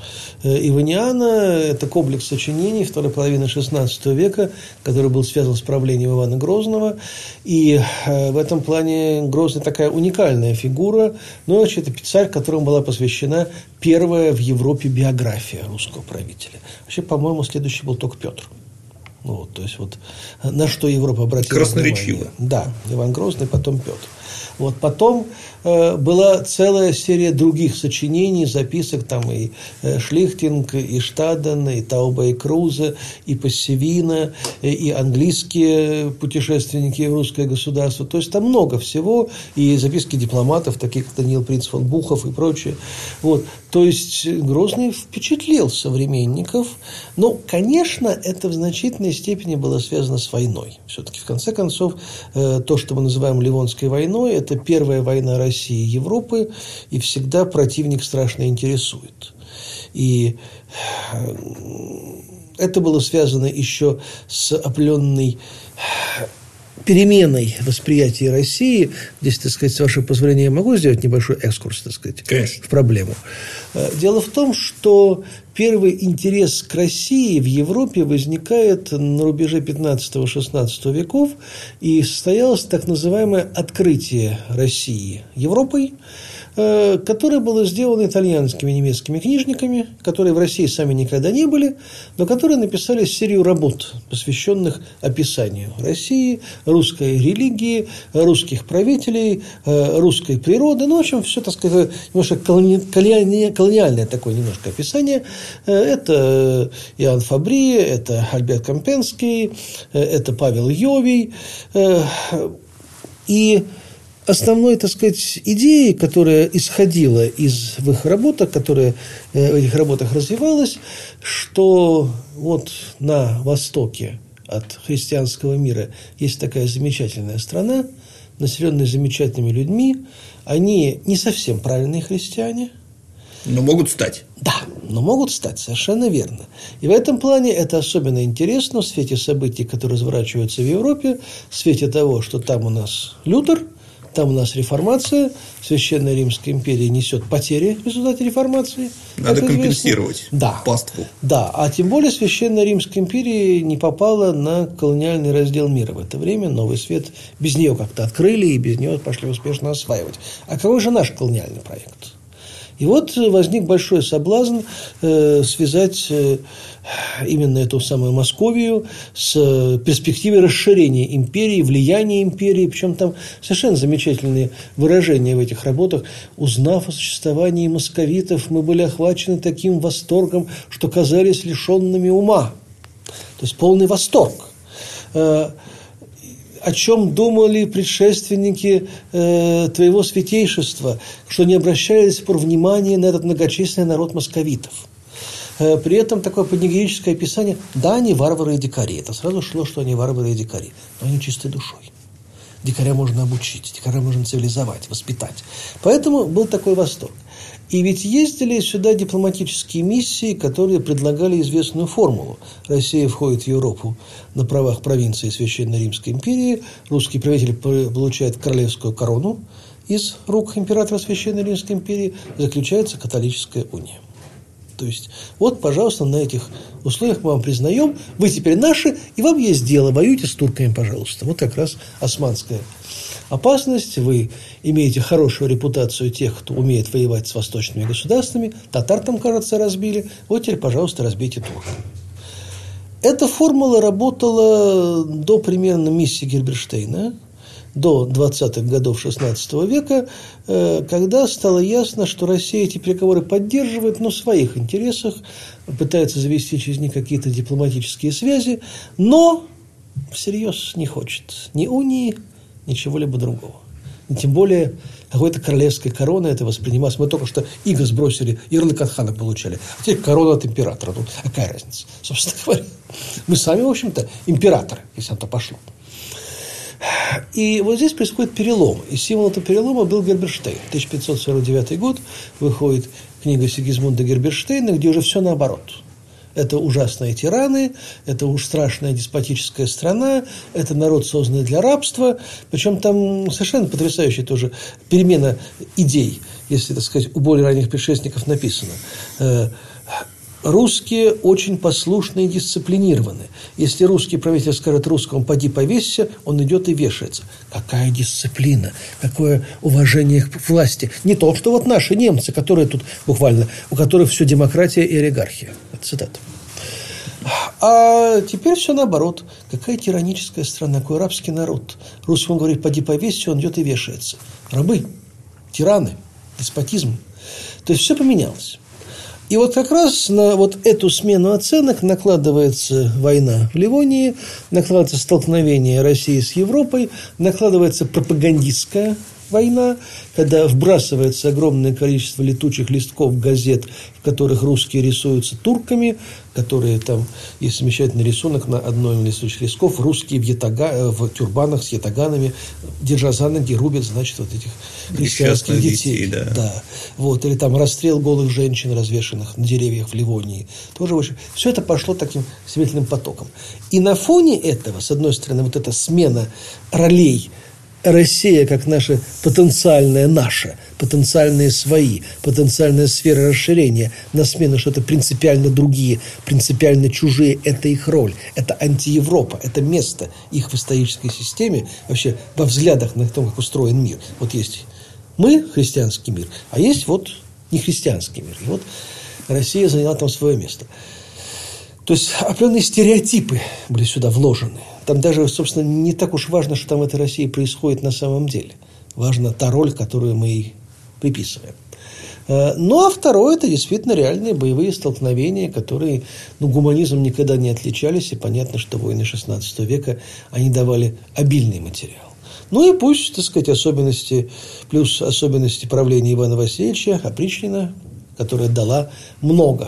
Иваниана – это комплекс сочинений второй половины шестнадцатого века, который был связан с правлением Ивана Грозного. И в этом плане Грозный такая уникальная фигура. Но вообще это царь, которому была посвящена первая в Европе биография русского правителя. Вообще, по-моему, следующий был только Петр. Вот, то есть, вот на что Европа обратила красноречиво. внимание. Да, Иван Грозный, потом Петр. Вот потом э, была целая серия других сочинений, записок, там и э, Шлихтинг, и Штаден, и Тауба и Крузе, и Пассивина, и, и английские путешественники в русское государство. То есть, там много всего, и записки дипломатов, таких как Даниил Принц фон Бухов и прочее. Вот. То есть, Грозный впечатлил современников, но, конечно, это в значительной степени было связано с войной. Все-таки, в конце концов, э, то, что мы называем Ливонской войной, это первая война России и Европы, и всегда противник страшно интересует. И это было связано еще с определенной переменой восприятия России. Здесь, так сказать, с вашего позволения, я могу сделать небольшой экскурс, так сказать, Конечно. в проблему. Дело в том, что первый интерес к России в Европе возникает на рубеже пятнадцатого-шестнадцатого веков, и состоялось так называемое открытие России Европой, которое было сделано итальянскими и немецкими книжниками, которые в России сами никогда не были, но которые написали серию работ, посвященных описанию России, русской религии, русских правителей, русской природы. Ну, в общем, все, так сказать, немножко колониальное такое немножко описание. Это Иоанн Фабри, это Альберт Кампенский, это Павел Йовий. И основной, так сказать, идеей, которая исходила из в их работах, которая в этих работах развивалась, что вот на востоке от христианского мира есть такая замечательная страна, населенная замечательными людьми. Они не совсем правильные христиане. Но могут стать. Да, но могут стать, совершенно верно. И в этом плане это особенно интересно в свете событий, которые разворачиваются в Европе, в свете того, что там у нас Лютер, там у нас реформация, Священная Римская империя несет потери в результате реформации. Надо компенсировать да. паству. Да, а тем более Священная Римская империя не попала на колониальный раздел мира в это время. Новый свет без нее как-то открыли и без нее пошли успешно осваивать. А какой же наш колониальный проект? И вот возник большой соблазн э, связать э, именно эту самую Московию с перспективой расширения империи, влияния империи. Причем там совершенно замечательные выражения в этих работах. Узнав о существовании московитов, мы были охвачены таким восторгом, что казались лишенными ума. То есть полный восторг. Э, о чем думали предшественники э, твоего святейшества, что не обращали до сих пор внимания на этот многочисленный народ московитов. Э, при этом такое панегирическое описание: да, они варвары и дикари. Это сразу шло, что они варвары и дикари, но они чистой душой. Дикаря можно обучить, дикаря можно цивилизовать, воспитать. Поэтому был такой восторг. И ведь ездили сюда дипломатические миссии, которые предлагали известную формулу. Россия входит в Европу на правах провинции Священной Римской империи, русский правитель получает королевскую корону из рук императора Священной Римской империи, заключается католическая уния. То есть, вот, пожалуйста, на этих условиях мы вам признаем, вы теперь наши, и вам есть дело, воюйте с турками, пожалуйста. Вот как раз османская опасность, вы имеете хорошую репутацию тех, кто умеет воевать с восточными государствами, татар там, кажется, разбили, вот теперь, пожалуйста, разбейте турок. Эта формула работала до примерно миссии Гильберштейна, до двадцатых годов шестнадцатого века, когда стало ясно, что Россия эти переговоры поддерживает, но в своих интересах, пытается завести через них какие-то дипломатические связи, но всерьез не хочет ни унии, ни чего-либо другого. И тем более какой-то королевской короны это воспринималось. Мы только что иго сбросили, ярлык от хана получали. А теперь корона от императора. Ну, какая разница, собственно говоря. Мы сами, в общем-то, императоры, если на то пошло. И вот здесь происходит перелом. И символ этого перелома был Гильберштейн. тысяча пятьсот сорок девятый год выходит книга Сигизмунда Гильберштейна, где уже все наоборот. Это ужасные тираны, это уж страшная деспотическая страна, это народ, созданный для рабства. Причем там совершенно потрясающая тоже перемена идей, если, так сказать, у более ранних предшественников написано. Русские очень послушны и дисциплинированы. Если русский правитель скажет русскому «поди повесься», он идет и вешается. Какая дисциплина, какое уважение к власти. Не то, что вот наши немцы, которые тут буквально, у которых все демократия и олигархия. Это цитата. А теперь все наоборот. Какая тираническая страна, какой рабский народ. Русскому говорит «поди повесься», он идет и вешается. Рабы, тираны, деспотизм. То есть все поменялось. И вот как раз на вот эту смену оценок накладывается война в Ливонии, накладывается столкновение России с Европой, накладывается пропагандистская война, когда вбрасывается огромное количество летучих листков газет, в которых русские рисуются турками, которые там, есть замечательный рисунок на одной из летучих листков, русские в, ятага, в тюрбанах с ятаганами, держа за ноги, рубят, значит, вот этих христианских детей. детей да. Да. Вот. Или там расстрел голых женщин, развешанных на деревьях в Ливонии. Тоже, в общем, все это пошло таким светлым потоком. И на фоне этого, с одной стороны, вот эта смена ролей, Россия как наша потенциальная наша, потенциальные свои, потенциальная сфера расширения, на смену что-то принципиально другие, принципиально чужие, это их роль, это антиевропа, это место их в исторической системе, вообще во взглядах на то, как устроен мир. Вот есть мы, христианский мир, а есть вот нехристианский мир. И вот Россия заняла там свое место. То есть определенные стереотипы были сюда вложены. Там даже, собственно, не так уж важно, что там в этой России происходит на самом деле. Важна та роль, которую мы ей приписываем. Ну, а второе – это действительно реальные боевые столкновения, которые, ну, гуманизмом никогда не отличались. И понятно, что войны шестнадцатого века, они давали обильный материал. Ну, и пусть, так сказать, особенности, плюс особенности правления Ивана Васильевича Опричнина, которая дала много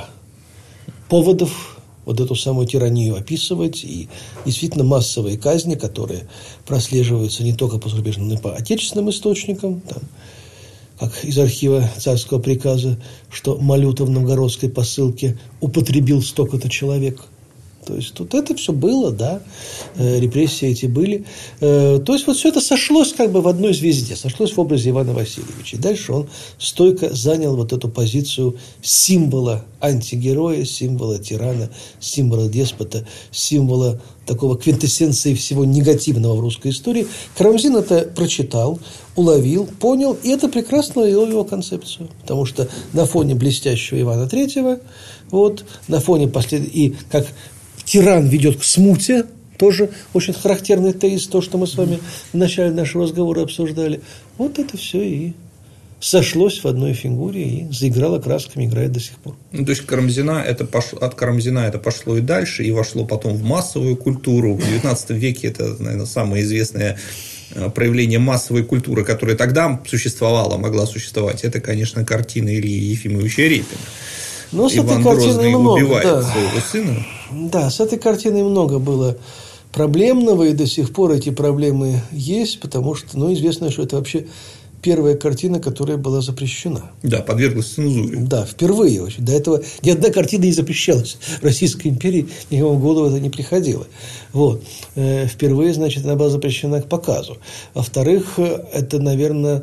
поводов вот эту самую тиранию описывать, и действительно массовые казни, которые прослеживаются не только по зарубежным, но и по отечественным источникам, там, как из архива царского приказа, что Малюта в новгородской посылке употребил столько-то человек. То есть тут это все было, да, репрессии эти были. То есть вот все это сошлось как бы в одной звезде, сошлось в образе Ивана Васильевича. И дальше он стойко занял вот эту позицию символа антигероя, символа тирана, символа деспота, символа такого квинтэссенции всего негативного в русской истории. Карамзин это прочитал, уловил, понял, и это прекрасно ввело в его концепцию. Потому что на фоне блестящего Ивана Третьего, вот, на фоне послед... и как тиран ведет к смуте, тоже очень характерный тезис, то, что мы с вами в начале нашего разговора обсуждали. Вот это все и сошлось в одной фигуре и заиграло красками, играет до сих пор. Ну, то есть Карамзина это пошло, от Карамзина это пошло и дальше, и вошло потом в массовую культуру. В девятнадцатом веке это, наверное, самое известное проявление массовой культуры, которая тогда существовала, могла существовать. Это, конечно, картина Ильи Ефимовича Репина. Но с Иван этой картиной много, убивает да. своего сына. Да, с этой картиной много было проблемного, и до сих пор эти проблемы есть, потому что, ну, известно, что это вообще первая картина, которая была запрещена. Да, подверглась цензуре. Да, впервые. Вообще. До этого ни одна картина не запрещалась. В Российской империи никому в голову это не приходило. Вот. Впервые, значит, она была запрещена к показу. Во-вторых, это, наверное,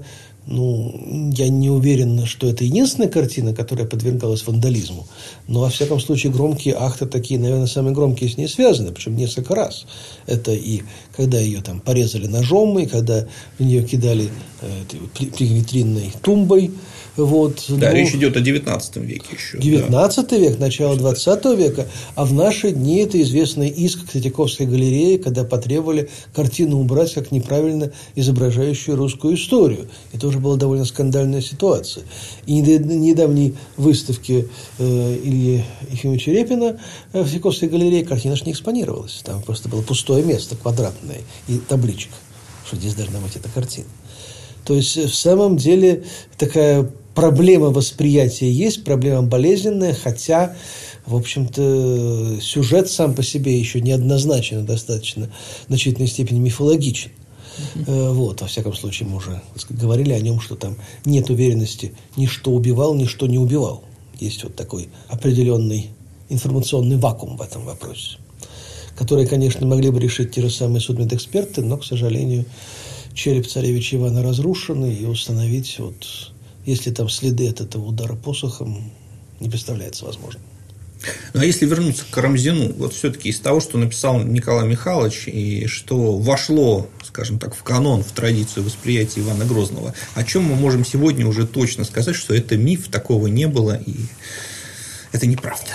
Ну, я не уверен, что это единственная картина, которая подвергалась вандализму. Но, во всяком случае, громкие акты такие, наверное, самые громкие с ней связаны, причем несколько раз. Это и когда ее там порезали ножом, и когда в нее кидали э, витринной тумбой. Вот. Да, ну, речь идет о девятнадцатом веке еще. девятнадцатый да. век, начало двадцатого века, а в наши дни это известный иск к Третьяковской галерее, когда потребовали картину убрать как неправильно изображающую русскую историю. Это уже была довольно скандальная ситуация. И на недавней выставке э, Ильи Ефимовича Репина в Третьяковской галерее картина же не экспонировалась. Там просто было пустое место, квадратное, и табличка, что здесь должна быть эта картина. То есть, в самом деле, такая проблема восприятия есть, проблема болезненная, хотя, в общем-то, сюжет сам по себе еще неоднозначно, достаточно в значительной степени мифологичен. Uh-huh. Вот, во всяком случае, мы уже говорили о нем, что там нет уверенности, ни что убивал, ни что не убивал. Есть вот такой определенный информационный вакуум в этом вопросе, который, конечно, могли бы решить те же самые судмедэксперты, но, к сожалению, череп царевича Ивана разрушен, и установить, вот, есть ли там следы от этого удара посохом, не представляется возможным. Ну, а если вернуться к Карамзину, вот все-таки из того, что написал Николай Михайлович, и что вошло, скажем так, в канон, в традицию восприятия Ивана Грозного, о чем мы можем сегодня уже точно сказать, что это миф, такого не было, и это неправда?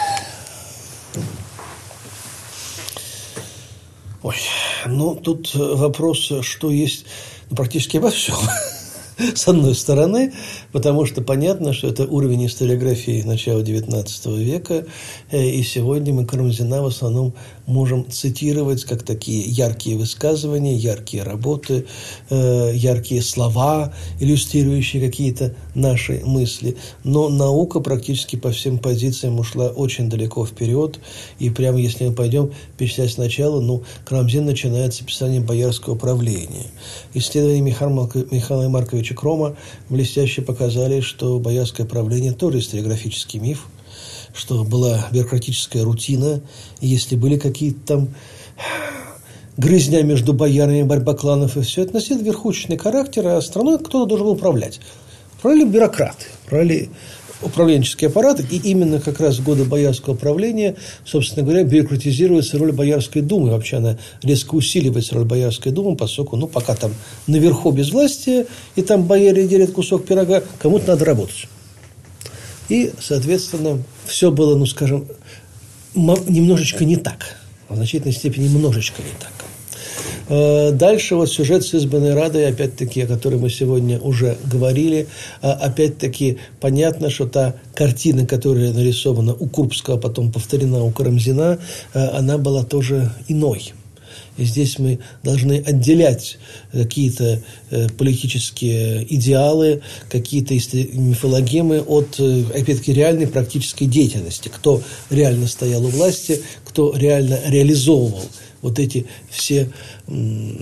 Ой, ну, тут вопрос, что есть ну, практически во всем. С одной стороны, потому что понятно, что это уровень историографии начала девятнадцатого века, и сегодня мы Карамзина в основном можем цитировать как такие яркие высказывания, яркие работы, яркие слова, иллюстрирующие какие-то наши мысли. Но наука практически по всем позициям ушла очень далеко вперед, и прямо если мы пойдем перечислять сначала, ну, Карамзин начинает с описания боярского правления. Исследования Михаила, Михаила Марковича Крома блестяще показали, что боярское правление тоже историографический миф, что была бюрократическая рутина, и если были какие-то там грызня между боярами, борьба кланов и все, это носило верхушечный характер, а страной кто-то должен был управлять. Управляли бюрократы, управляли управленческий аппарат, и именно как раз в годы боярского правления, собственно говоря, бюрократизируется роль Боярской думы. Вообще она резко усиливается, роль Боярской думы, поскольку, ну, пока там наверху безвластие, и там бояре делят кусок пирога, кому-то надо работать. И, соответственно, все было, ну, скажем, немножечко не так. В значительной степени немножечко не так. Дальше вот сюжет с избранной Радой, опять-таки, о которой мы сегодня уже говорили. Опять-таки, понятно, что та картина, которая нарисована у Курбского, потом повторена у Карамзина, она была тоже иной. И здесь мы должны отделять какие-то политические идеалы, какие-то мифологемы от, опять-таки, реальной практической деятельности. Кто реально стоял у власти, кто реально реализовывал вот эти все м,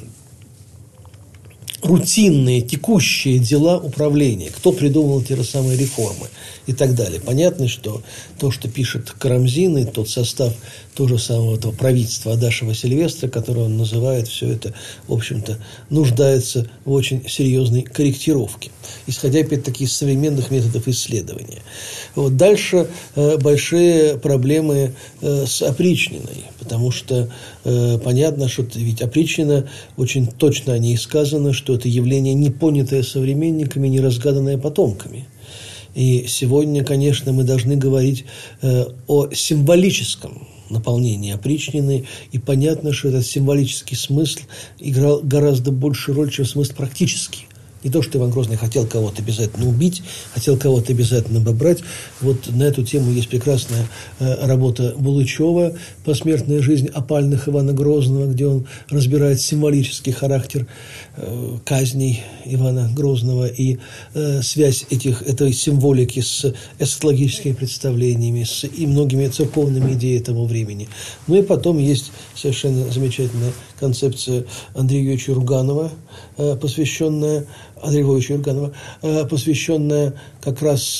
рутинные, текущие дела управления, кто придумал те же самые реформы и так далее. Понятно, что то, что пишет Карамзин, и тот состав того же самого этого правительства Адашева Сильвестра, которое он называет, все это, в общем-то, нуждается в очень серьезной корректировке, исходя, опять-таки, из современных методов исследования. Вот. Дальше э, большие проблемы э, с опричниной, потому что э, понятно, что ведь опричнина, очень точно о ней сказано, что это явление, не понятое современниками, не разгаданное потомками. И сегодня, конечно, мы должны говорить э, о символическом наполнении опричнины, и понятно, что этот символический смысл играл гораздо большую роль, чем смысл практический. Не то, что Иван Грозный хотел кого-то обязательно убить, хотел кого-то обязательно обобрать. Вот на эту тему есть прекрасная э, работа Булычева «Посмертная жизнь опальных Ивана Грозного», где он разбирает символический характер э, казней Ивана Грозного и э, связь этих, этой символики с эсхатологическими представлениями, с и многими церковными идеями того времени. Ну и потом есть совершенно замечательная концепция Андрея Юрьевича Руганова, э, посвященная Андрея Львовича Юрганова, посвященная как раз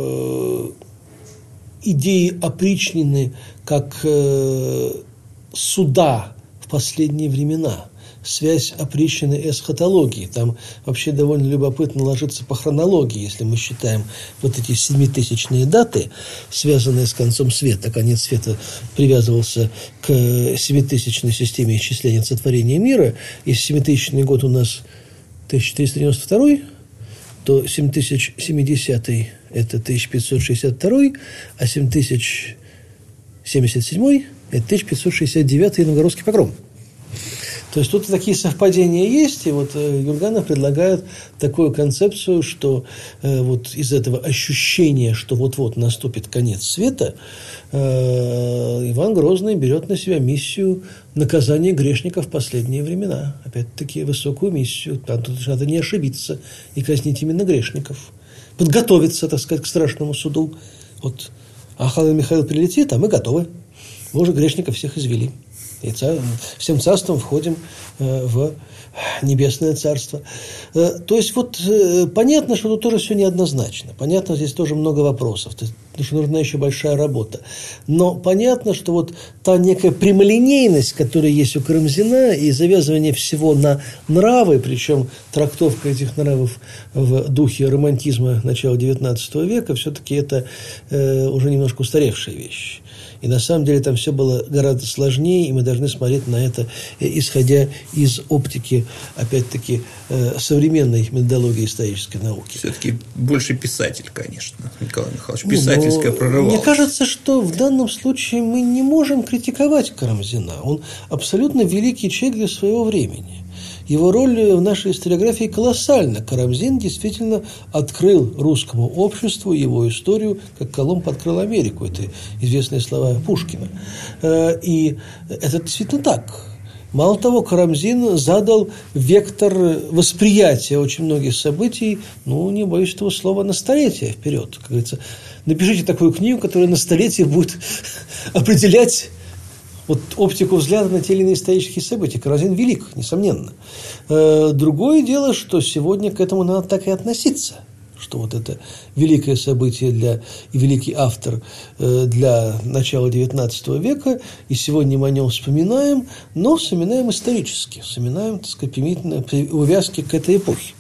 идее опричнины как суда в последние времена. связь опричнины и эсхатологии. Там вообще довольно любопытно ложится по хронологии, если мы считаем вот эти семитысячные даты, связанные с концом света. Конец света привязывался к семитысячной системе исчисления сотворения мира. Если семитысячный год у нас тысяча триста девяносто второй, то семь тысяч семидесятый – это тысяча пятьсот шестьдесят второй, а семь тысяч семьдесят седьмой – это тысяча пятьсот шестьдесят девятый новгородский погром. То есть тут такие совпадения есть, и вот Юрганов предлагает такую концепцию, что э, вот из этого ощущения, что вот-вот наступит конец света, э, Иван Грозный берет на себя миссию наказания грешников в последние времена. Опять-таки высокую миссию, там тут надо не ошибиться и казнить именно грешников. Подготовиться, так сказать, к страшному суду. Вот Ахал и Михаил прилетит, а мы готовы. Мы уже грешников всех извели. И цар, всем царством входим э, в небесное царство. Э, то есть, вот э, понятно, что тут тоже все неоднозначно. Понятно, здесь тоже много вопросов. То есть, потому что нужна еще большая работа. Но понятно, что вот та некая прямолинейность, которая есть у Карамзина, и завязывание всего на нравы, причем трактовка этих нравов в духе романтизма начала девятнадцатого века, все-таки это э, уже немножко устаревшая вещь. И на самом деле там все было гораздо сложнее, и мы должны смотреть на это, исходя из оптики, опять-таки, современной методологии исторической науки. Все-таки больше писатель, конечно, Николай Михайлович. Писательская Но прорывалась. Мне кажется, что в данном случае мы не можем критиковать Карамзина. Он абсолютно великий человек для своего времени. Его роль в нашей историографии колоссальна. Карамзин действительно открыл русскому обществу его историю, как Колумб открыл Америку. Это известные слова Пушкина. И это действительно так. Мало того, Карамзин задал вектор восприятия очень многих событий, ну, не боюсь этого слова, на столетие вперед. Как говорится, напишите такую книгу, которая на столетие будет определять вот оптику взгляда на те или иные исторические события. Карамзин велик, несомненно. Другое дело, что сегодня к этому надо так и относиться, что вот это великое событие для, и великий автор для начала девятнадцатого века, и сегодня мы о нем вспоминаем, но вспоминаем исторически, вспоминаем, так сказать, при увязке к этой эпохе.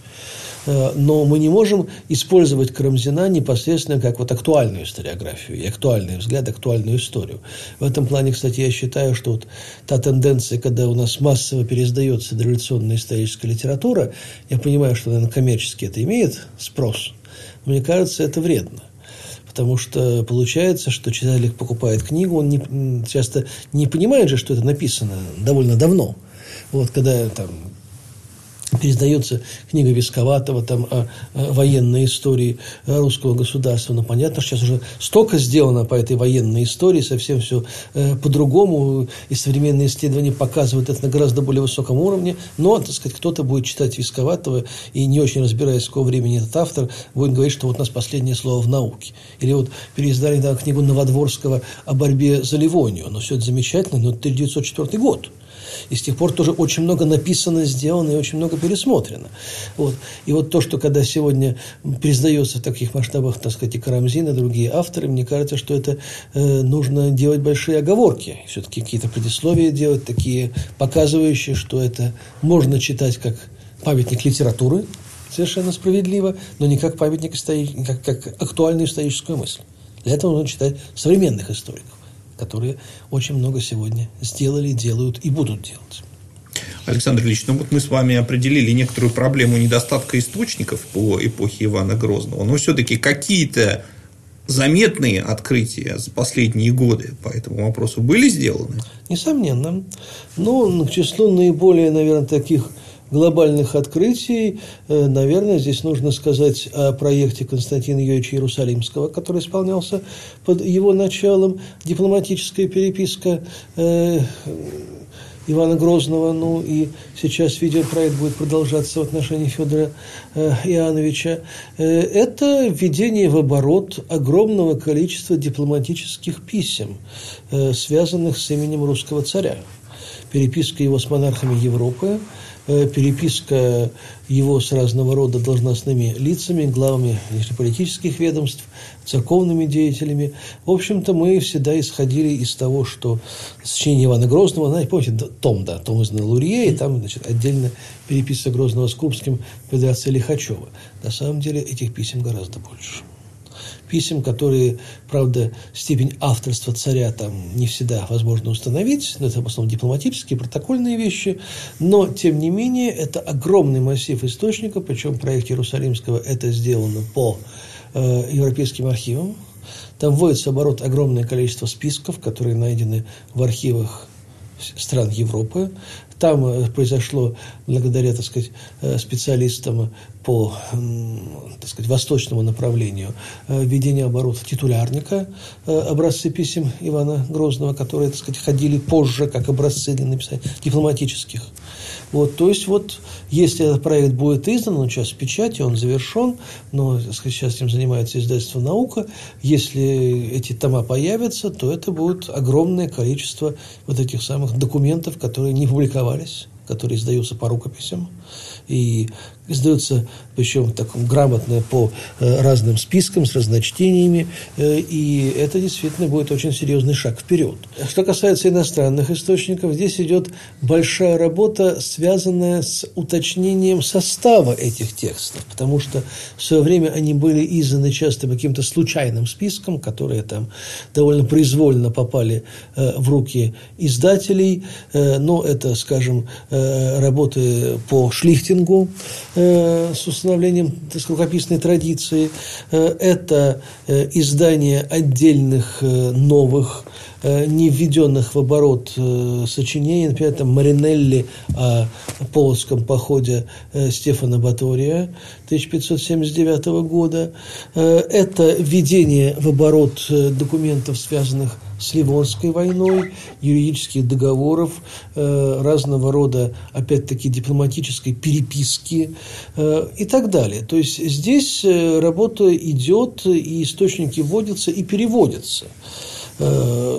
Но мы не можем использовать Карамзина непосредственно как вот актуальную историографию и актуальный взгляд, актуальную историю. В этом плане, кстати, я считаю, что вот та тенденция, когда у нас массово переиздается дореволюционная историческая литература, я понимаю, что, наверное, коммерчески это имеет спрос, но мне кажется, это вредно. Потому что получается, что читатель покупает книгу, он не, часто не понимает же, что это написано довольно давно. Вот когда там переиздается книга Висковатого там, о, о военной истории русского государства. Но понятно, что сейчас уже столько сделано по этой военной истории, совсем все э, по-другому, и современные исследования показывают это на гораздо более высоком уровне. Но, так сказать, кто-то будет читать Висковатого и, не очень разбираясь, с какого времени этот автор, будет говорить, что вот у нас последнее слово в науке. Или вот переиздали да, книгу Новодворского о борьбе за Ливонию. Но все это замечательно, но это тысяча девятьсот четвёртый год. И с тех пор тоже очень много написано, сделано и очень много пересмотрено. Вот. И вот то, что когда сегодня переиздается в таких масштабах, так сказать, и Карамзин, и другие авторы, мне кажется, что это э, нужно делать большие оговорки. Все-таки какие-то предисловия делать, такие показывающие, что это можно читать как памятник литературы, совершенно справедливо, но не как памятник, как, как актуальную историческую мысль. Для этого нужно читать современных историков, которые очень много сегодня сделали, делают и будут делать. Александр Ильич, ну вот мы с вами определили некоторую проблему недостатка источников по эпохе Ивана Грозного, но все-таки какие-то заметные открытия за последние годы по этому вопросу были сделаны? Несомненно. Но к числу наиболее, наверное, таких глобальных открытий, наверное, здесь нужно сказать о проекте Константина Юрьевича Иерусалимского, который исполнялся под его началом, дипломатическая переписка Ивана Грозного, ну и сейчас видеопроект будет продолжаться в отношении Федора Иоанновича. Это введение в оборот огромного количества дипломатических писем, связанных с именем русского царя. Переписка его с монархами Европы, переписка его с разного рода должностными лицами, главами внешнеполитических ведомств, церковными деятелями. В общем-то, мы всегда исходили из того, что сочинение Ивана Грозного, знаете, помните, том, да, том из Лурье, и там, значит, отдельно переписка Грозного с Курбским в Федерации Лихачева. На самом деле этих писем гораздо больше. Писем, которые, правда, степень авторства царя там не всегда возможно установить, но это в основном дипломатические, протокольные вещи, но, тем не менее, это огромный массив источников, причем в проекте Иерусалимского это сделано по э, европейским архивам. Там вводится в оборот огромное количество списков, которые найдены в архивах стран Европы. Там произошло, благодаря, так сказать, специалистам по, так сказать, восточному направлению, введение в оборот титулярника, образцы писем Ивана Грозного, которые, так сказать, ходили позже, как образцы для написания дипломатических. Вот, то есть, вот, если этот проект будет издан, он сейчас в печати, он завершен, но, так сказать, сейчас этим занимается издательство «Наука», если эти тома появятся, то это будет огромное количество вот этих самых документов, которые не публиковались, которые издаются по рукописям, и издаются, причем так грамотно, по э, разным спискам, с разночтениями, э, и это действительно будет очень серьезный шаг вперед. Что касается иностранных источников, здесь идет большая работа, связанная с уточнением состава этих текстов, потому что в свое время они были изданы часто каким-то случайным списком, которые там довольно произвольно попали э, в руки издателей, э, но это, скажем, э, работы по шлихтингу, с установлением, так сказать, рукописной традиции. Это издание отдельных новых, не введенных в оборот сочинений. Например, там Маринелли о Полоцком походе Стефана Батория тысяча пятьсот семьдесят девятого года. Это введение в оборот документов, связанных с Ливонской войной, юридических договоров, э, разного рода, опять-таки, дипломатической переписки э, и так далее. То есть, здесь работа идет, и источники вводятся и переводятся. Э,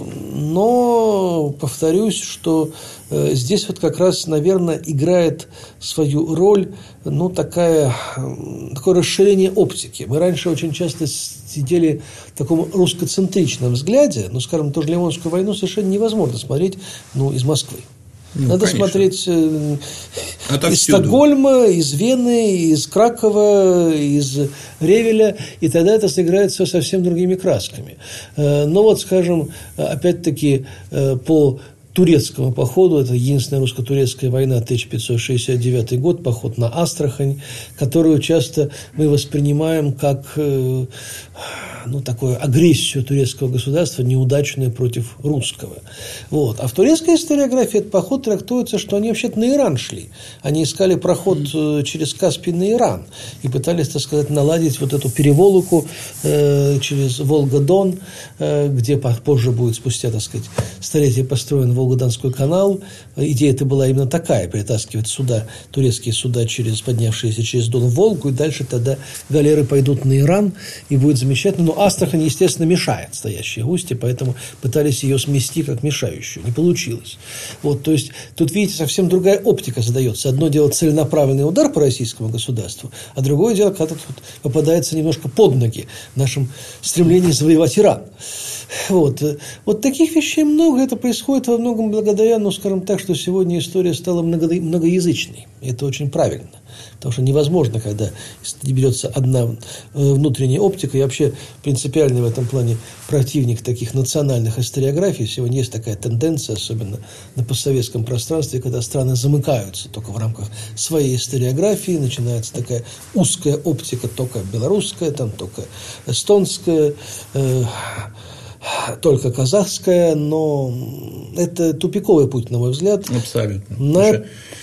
но, повторюсь, что э, здесь вот как раз, наверное, играет свою роль, ну, такая, такое расширение оптики. Мы раньше очень часто сидели в таком русскоцентричном взгляде, ну, скажем, ту же Ливонскую войну совершенно невозможно смотреть, ну, из Москвы. Ну, надо конечно. смотреть э, из Стокгольма, из Вены, из Кракова, из Ревеля, и тогда это сыграется совсем другими красками. Э, но вот, скажем, опять-таки, э, по турецкому походу, это единственная русско-турецкая война, тысяча пятьсот шестьдесят девятый год, поход на Астрахань, которую часто мы воспринимаем как э, ну, такую агрессию турецкого государства, неудачную против русского. Вот. А в турецкой историографии этот поход трактуется, что они вообще-то на Иран шли. Они искали проход э, через Каспий на Иран и пытались, так сказать, наладить вот эту переволоку э, через Волга-Дон, э, где позже будет, спустя, так сказать, столетия построен Волго-Донской канал. Идея это была именно такая: перетаскивать суда, турецкие суда, через, поднявшиеся через Дон в Волгу, и дальше тогда галеры пойдут на Иран, и будет замечательно. Но Астрахань, естественно, мешает стоящей устье, поэтому пытались ее смести как мешающую. Не получилось. Вот, то есть, тут, видите, совсем другая оптика задается. Одно дело целенаправленный удар по российскому государству, а другое дело, когда тут попадается немножко под ноги в нашем стремлении завоевать Иран. Вот. Вот таких вещей много. Это происходит во многом благодаря, ну, скажем так, что сегодня история стала много, многоязычной. И это очень правильно. Потому что невозможно, когда берется одна внутренняя оптика. Я вообще принципиальный в этом плане противник таких национальных историографий. Сегодня есть такая тенденция, особенно на постсоветском пространстве, когда страны замыкаются только в рамках своей историографии. Начинается такая узкая оптика, только белорусская, там, только эстонская, э- только казахская, но это тупиковый путь, на мой взгляд. Абсолютно. На...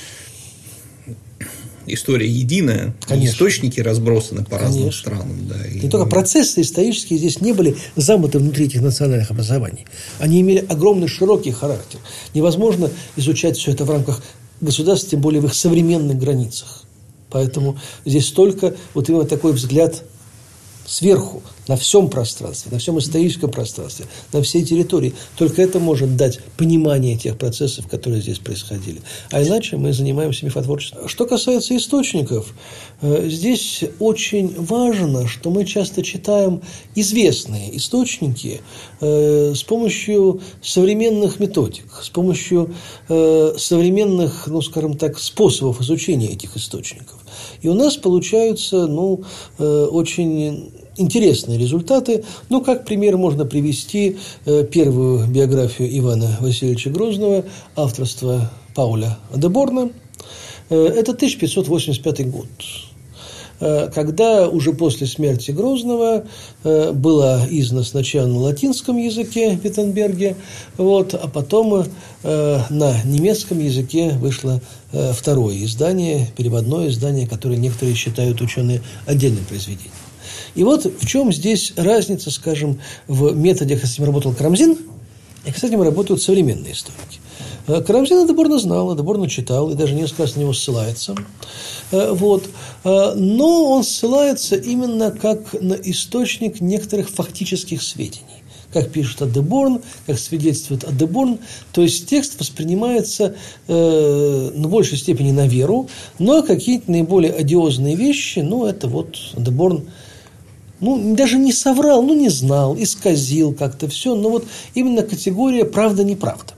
История единая, конечно. Источники разбросаны по разным конечно. странам. Да, и... Не только процессы исторические здесь не были замыты внутри этих национальных образований. Они имели огромный широкий характер. Невозможно изучать все это в рамках государства, тем более в их современных границах. Поэтому здесь только вот именно такой взгляд сверху, на всем пространстве, на всем историческом пространстве, на всей территории. Только это может дать понимание тех процессов, которые здесь происходили. А иначе мы занимаемся мифотворчеством. Что касается источников, здесь очень важно, что мы часто читаем известные источники с помощью современных методик, с помощью современных, ну, скажем так, способов изучения этих источников. И у нас получаются, ну, очень интересные результаты. Ну, как пример можно привести первую биографию Ивана Васильевича Грозного, авторства Пауля Адеборна. Это тысяча пятьсот восемьдесят пятый год, когда уже после смерти Грозного была издана сначала на латинском языке в Виттенберге, вот, а потом на немецком языке вышло второе издание, переводное издание, которое некоторые считают ученые отдельным произведением. И вот в чем здесь разница, скажем, в методе, с этим работал Карамзин, и, с этим работают современные историки. Карамзин Адеборна знал, Адеборна читал, и даже несколько раз на него ссылается. Вот. Но он ссылается именно как на источник некоторых фактических сведений. Как пишет Адеборн, как свидетельствует Адеборн, то есть текст воспринимается э, в большей степени на веру, но какие-то наиболее одиозные вещи, ну, это вот Адеборн, ну, даже не соврал, ну, не знал, исказил как-то все, но вот именно категория правда-неправда.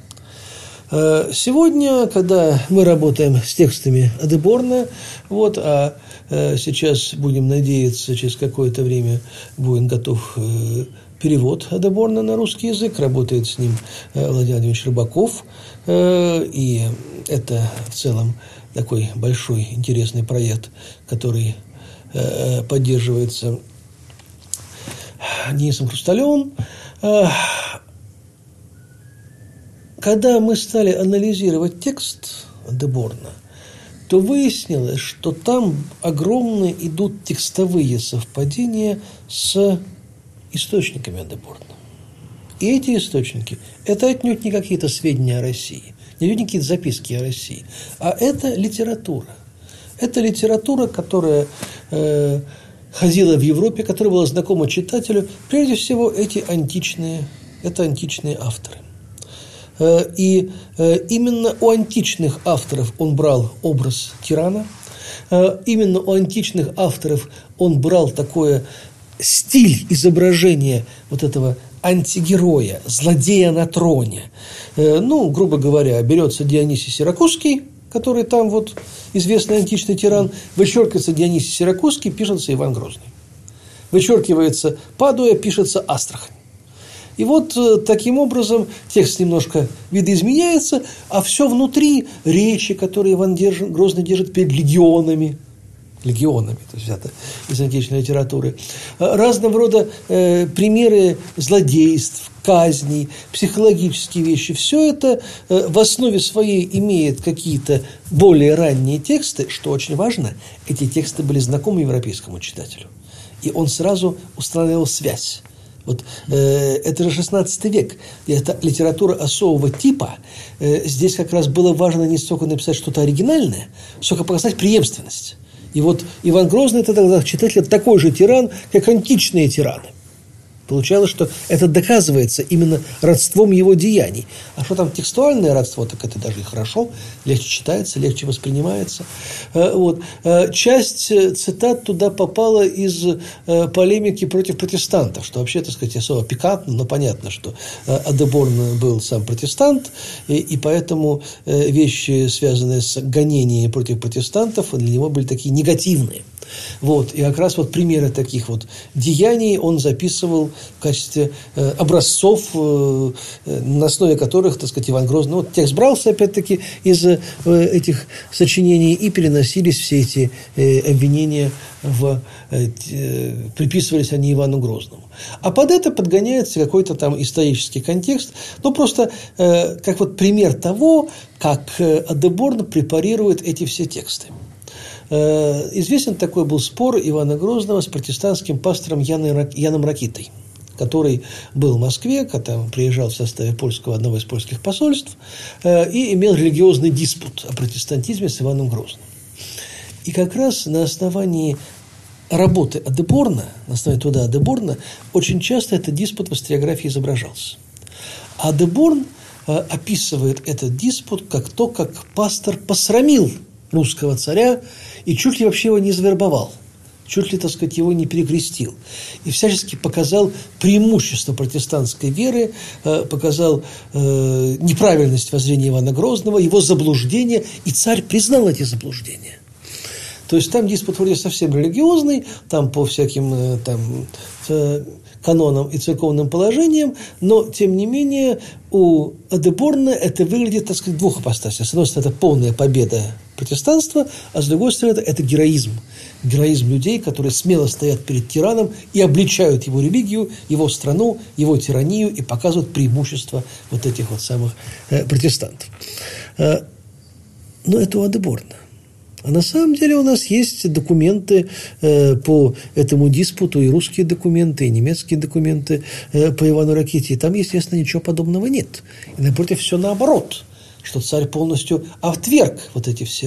Сегодня, когда мы работаем с текстами Адеборна, вот, а сейчас будем надеяться, через какое-то время будет готов перевод Адеборна на русский язык, работает с ним Владимир Владимирович Рыбаков, и это в целом такой большой интересный проект, который поддерживается Денисом Хрусталевым. Когда мы стали анализировать текст Адеборна, то выяснилось, что там огромные идут текстовые совпадения с источниками Адеборна. И эти источники – это отнюдь не какие-то сведения о России, не какие-то записки о России, а это литература. Это литература, которая э, ходила в Европе, которая была знакома читателю. Прежде всего, эти античные, это античные авторы. И именно у античных авторов он брал образ тирана, именно у античных авторов он брал такой стиль изображения вот этого антигероя, злодея на троне. Ну, грубо говоря, берется Дионисий Сиракузский, который там вот известный античный тиран, вычеркивается Дионисий Сиракузский, пишется Иван Грозный. Вычеркивается Падуя, пишется Астрахань. И вот таким образом текст немножко видоизменяется, а все внутри речи, которые Иван держит, Грозный держит перед легионами, легионами, то есть это из античной литературы, разного рода э, примеры злодейств, казней, психологические вещи, все это э, в основе своей имеет какие-то более ранние тексты, что очень важно, эти тексты были знакомы европейскому читателю, и он сразу устанавливал связь. Вот, э, это же шестнадцатый век, и это литература особого типа. Э, здесь как раз было важно не столько написать что-то оригинальное, сколько показать преемственность. И вот Иван Грозный – это тогда читатель такой же тиран, как античные тираны. Получалось, что это доказывается именно родством его деяний. А что там текстуальное родство, так это даже и хорошо, легче читается, легче воспринимается. Вот. Часть цитат туда попала из полемики против протестантов, что вообще, так сказать, особо пикантно, но понятно, что Адеборн был сам протестант, и, и поэтому вещи, связанные с гонением против протестантов, для него были такие негативные. Вот. И как раз вот примеры таких вот деяний он записывал в качестве э, образцов, э, на основе которых, так сказать, Иван Грозный, вот текст брался, опять-таки, из э, этих сочинений, и переносились все эти э, обвинения, в, э, э, приписывались они Ивану Грозному. А под это подгоняется какой-то там исторический контекст, ну, просто э, как вот пример того, как э, Адеборн препарирует эти все тексты. Известен такой был спор Ивана Грозного с протестантским пастором Яном Ракитой, который был в Москве, когда он приезжал в составе польского, одного из польских посольств, и имел религиозный диспут о протестантизме с Иваном Грозным. И как раз на основании работы Адеборна, на основе труда Адеборна, очень часто этот диспут в историографии изображался. А Адеборн э, описывает этот диспут как то, как пастор посрамил русского царя и чуть ли вообще его не завербовал, чуть ли, так сказать, его не перекрестил. И всячески показал преимущество протестантской веры, э, показал э, неправильность воззрения Ивана Грозного, его заблуждения, и царь признал эти заблуждения. То есть там диспут вроде совсем религиозный, там по всяким там, канонам и церковным положениям, но, тем не менее, у Адеборна это выглядит, так сказать, двух ипостасей. С одной стороны, это полная победа протестанства, а с другой стороны, это героизм. Героизм людей, которые смело стоят перед тираном и обличают его религию, его страну, его тиранию и показывают преимущество вот этих вот самых э, протестантов. Э, но это у Адеборна. А на самом деле у нас есть документы э, по этому диспуту, и русские документы, и немецкие документы э, по Ивану Ракитии. Там, естественно, ничего подобного нет. И, напротив, все наоборот, что царь полностью отверг вот эти все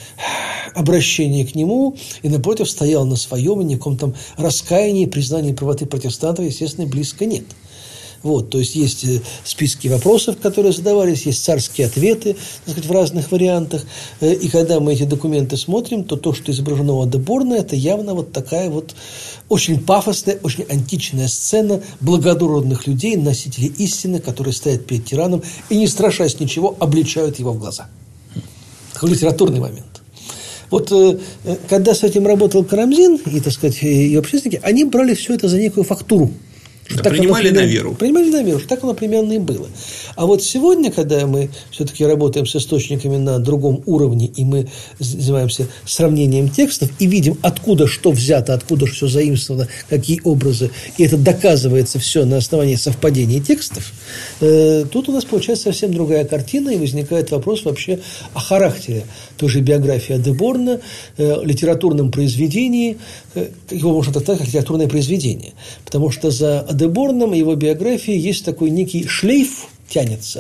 обращения к нему, и, напротив, стоял на своем, и никаком там раскаянии, признании правоты протестантов, естественно, близко нет. Вот, то есть, есть списки вопросов, которые задавались, есть царские ответы, так сказать, в разных вариантах. И когда мы эти документы смотрим, то то, что изображено у Адеборна, это явно вот такая вот очень пафосная, очень античная сцена благородных людей, носителей истины, которые стоят перед тираном и, не страшась ничего, обличают его в глаза. Такой литературный момент. Вот когда с этим работал Карамзин и, так сказать, ее общественники, они брали все это за некую фактуру. Да, принимали оно, на веру. Принимали на веру, что так оно примерно и было. А вот сегодня, когда мы все-таки работаем с источниками на другом уровне, и мы занимаемся сравнением текстов, и видим, откуда что взято, откуда все заимствовано, какие образы, и это доказывается все на основании совпадения текстов, э, тут у нас получается совсем другая картина, и возникает вопрос вообще о характере той же биографии Адеборна, э, литературном произведении, э, его можно трактовать как литературное произведение, потому что за Адеборном и его биографии есть такой некий шлейф, тянется,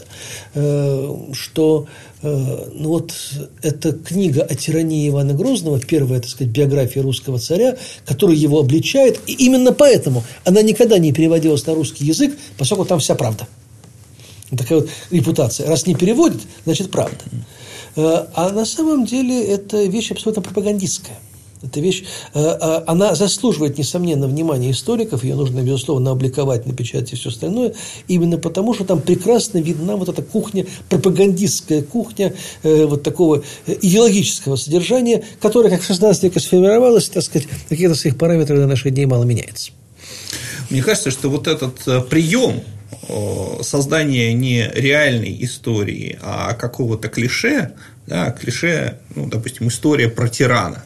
что ну вот эта книга о тирании Ивана Грозного, первая, так сказать, биография русского царя, которая его обличает, и именно поэтому она никогда не переводилась на русский язык, поскольку там вся правда. Такая вот репутация. Раз не переводит, значит правда. А на самом деле это вещь абсолютно пропагандистская. Эта вещь, она заслуживает, несомненно, внимания историков, ее нужно, безусловно, обликовать, напечатать и все остальное, именно потому, что там прекрасно видна вот эта кухня, пропагандистская кухня вот такого идеологического содержания, которая, как в шестнадцатом веке сформировалась, так сказать, каких-то своих параметров до наших дней мало меняется. Мне кажется, что вот этот прием создания не реальной истории, а какого-то клише, да, клише, ну, допустим, история про тирана,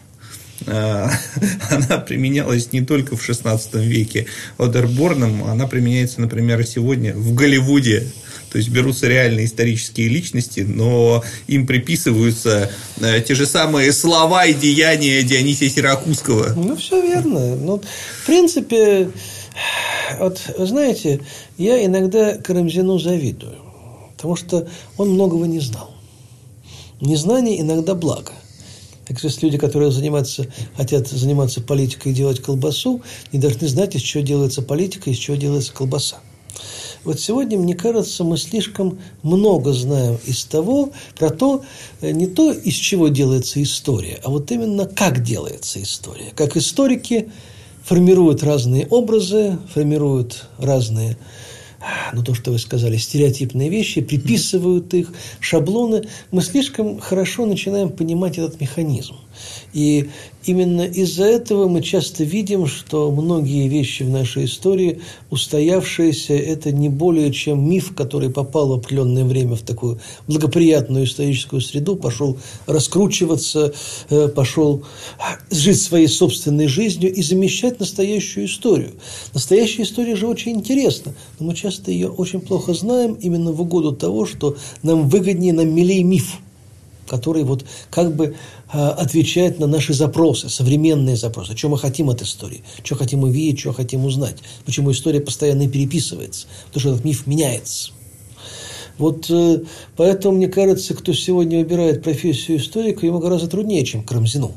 она применялась не только в шестнадцатом веке Адеборном, она применяется, например, и сегодня в Голливуде. То есть берутся реальные исторические личности, но им приписываются те же самые слова и деяния Дионисия Сиракузского. Ну, все верно. Ну, в принципе, вот, знаете, я иногда Карамзину завидую, потому что он многого не знал. Незнание иногда благо. Как раз люди, которые занимаются, хотят заниматься политикой и делать колбасу, не должны знать, из чего делается политика, из чего делается колбаса. Вот сегодня, мне кажется, мы слишком много знаем из того, про то, не то, из чего делается история, а вот именно как делается история. Как историки формируют разные образы, формируют разные, ну, то, что вы сказали, стереотипные вещи, приписывают их, шаблоны. Мы слишком хорошо начинаем понимать этот механизм. И именно из-за этого мы часто видим, что многие вещи в нашей истории, устоявшиеся, это не более чем миф, который попал в определенное время в такую благоприятную историческую среду, пошел раскручиваться, пошел жить своей собственной жизнью и замещать настоящую историю. Настоящая история же очень интересна, но мы часто ее очень плохо знаем именно в угоду того, что нам выгоднее, нам милее миф, который вот как бы отвечает на наши запросы, современные запросы, что мы хотим от истории, что хотим увидеть, что хотим узнать, почему история постоянно переписывается, потому что этот миф меняется. Вот поэтому, мне кажется, кто сегодня выбирает профессию историка, ему гораздо труднее, чем Карамзину.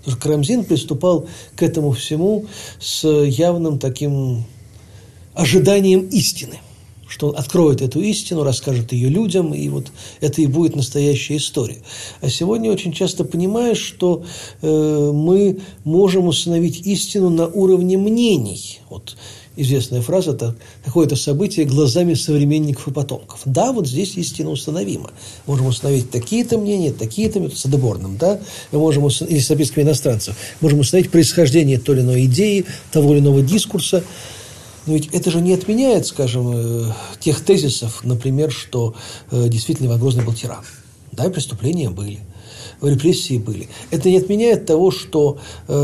Потому что Карамзин приступал к этому всему с явным таким ожиданием истины, что он откроет эту истину, расскажет ее людям, и вот это и будет настоящая история. А сегодня очень часто понимаешь, что э, мы можем установить истину на уровне мнений. Вот известная фраза – это какое-то событие глазами современников и потомков. Да, вот здесь истина установима. Можем установить такие-то мнения, такие-то мнения, с Адеборном, да, мы можем, или с записками иностранцев, можем установить происхождение той или иной идеи, того или иного дискурса. Но ведь это же не отменяет, скажем, тех тезисов, например, что действительно Иван Грозный был тиран. Да, и преступления были, репрессии были. Это не отменяет того, что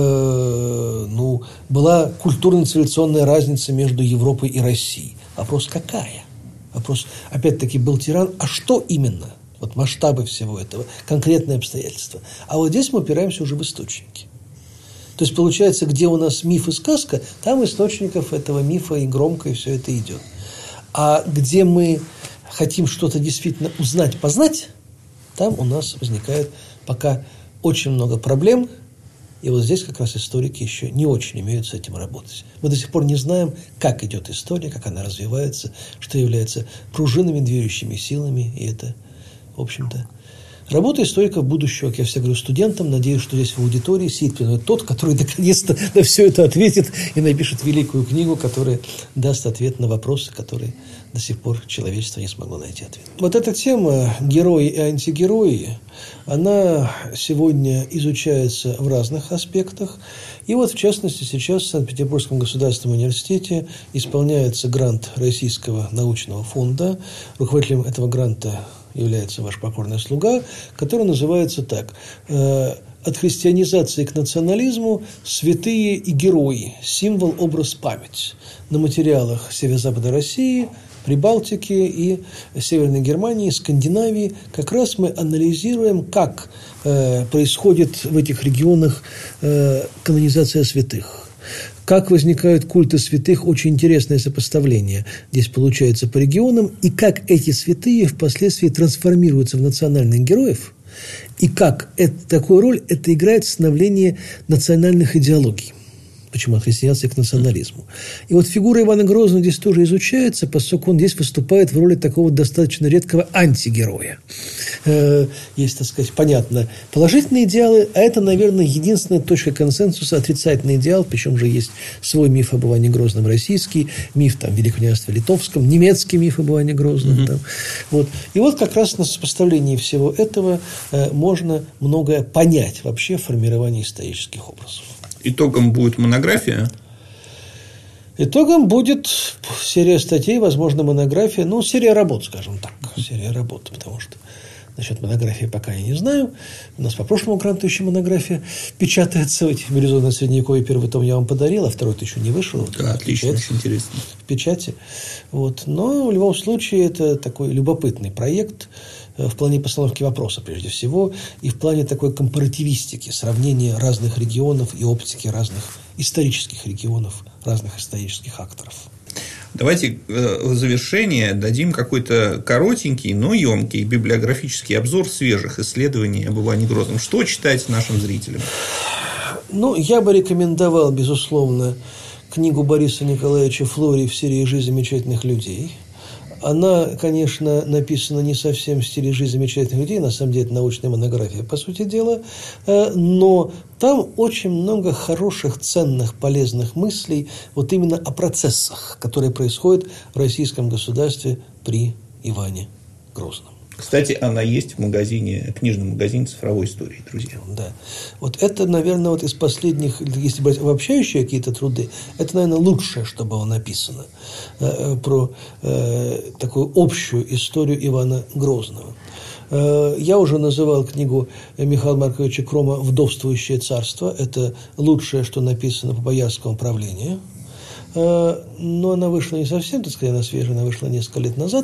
э, ну, была культурно-цивилизационная разница между Европой и Россией. Вопрос какая? Вопрос, опять-таки, был тиран, а что именно? Вот масштабы всего этого, конкретные обстоятельства. А вот здесь мы опираемся уже в источники. То есть, получается, где у нас миф и сказка, там источников этого мифа и громко, и все это идет. А где мы хотим что-то действительно узнать, познать, там у нас возникает пока очень много проблем. И вот здесь как раз историки еще не очень умеют с этим работать. Мы до сих пор не знаем, как идет история, как она развивается, что является пружинами, движущими силами. И это, в общем-то, работа историков будущего, как я всегда говорю студентам, надеюсь, что здесь в аудитории сидит тот, который наконец-то на все это ответит и напишет великую книгу, которая даст ответ на вопросы, которые до сих пор человечество не смогло найти ответ. Вот эта тема «Герои и антигерои», она сегодня изучается в разных аспектах. И вот, в частности, сейчас в Санкт-Петербургском государственном университете исполняется грант Российского научного фонда. Руководителем этого гранта является ваш покорный слуга, который называется так: «От христианизации к национализму. Святые и герои. Символ, образ, память». На материалах северо-запада России, Прибалтики и Северной Германии, Скандинавии как раз мы анализируем, как э, происходит в этих регионах э, канонизация святых. Как возникают культы святых, очень интересное сопоставление здесь получается по регионам, и как эти святые впоследствии трансформируются в национальных героев, и как это, такую роль это играет в становлении национальных идеологий. Почему от христианства к национализму. И вот фигура Ивана Грозного здесь тоже изучается, поскольку он здесь выступает в роли такого достаточно редкого антигероя. Есть, так сказать, понятно, положительные идеалы, а это, наверное, единственная точка консенсуса, отрицательный идеал, причем же есть свой миф об Иване Грозном российский, миф там, Великого княжества Литовском, немецкий миф об Иване Грозном. Mm-hmm. Там. Вот. И вот как раз на сопоставлении всего этого можно многое понять вообще в формировании исторических образов. Итогом будет монография? Итогом будет серия статей, возможно, монография, ну, серия работ, скажем так, серия работ, потому что насчет монографии пока я не знаю. У нас по прошлому гранту еще монография печатается. «Горизонт Средневековья» первый том я вам подарил, а второй-то еще не вышел. Вот, да, отлично, очень интересно. В печати. Вот. Но в любом случае это такой любопытный проект в плане постановки вопроса, прежде всего, и в плане такой компаративистики, сравнения разных регионов и оптики разных исторических регионов, разных исторических акторов. Давайте в завершение дадим какой-то коротенький, но емкий библиографический обзор свежих исследований об Иване Грозном. Что читать нашим зрителям? Ну, я бы рекомендовал, безусловно, книгу Бориса Николаевича Флори в серии «Жизнь замечательных людей». Она, конечно, написана не совсем в стиле «Жизнь замечательных людей», на самом деле это научная монография, по сути дела, но там очень много хороших, ценных, полезных мыслей вот именно о процессах, которые происходят в российском государстве при Иване Грозном. Кстати, она есть в магазине, книжном магазине цифровой истории, друзья. Да. Вот это, наверное, вот из последних, если брать обобщающие какие-то труды, это, наверное, лучшее, что было написано э, про э, такую общую историю Ивана Грозного. Э, я уже называл книгу Михаила Марковича Крома «Вдовствующее царство». Это лучшее, что написано по боярскому правлению. Но она вышла не совсем, так сказать, она свежая, она вышла несколько лет назад,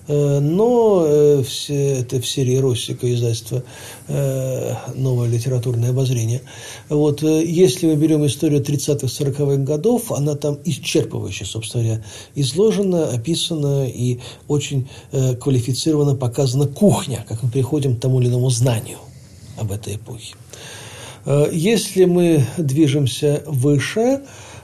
но все, это в серии Россика издательства «Новое литературное обозрение». Вот, если мы берем историю тридцатых-сороковых годов, она там исчерпывающе, собственно говоря, изложена, описана и очень квалифицированно показана кухня, как мы приходим к тому или иному знанию об этой эпохе. Если мы движемся выше,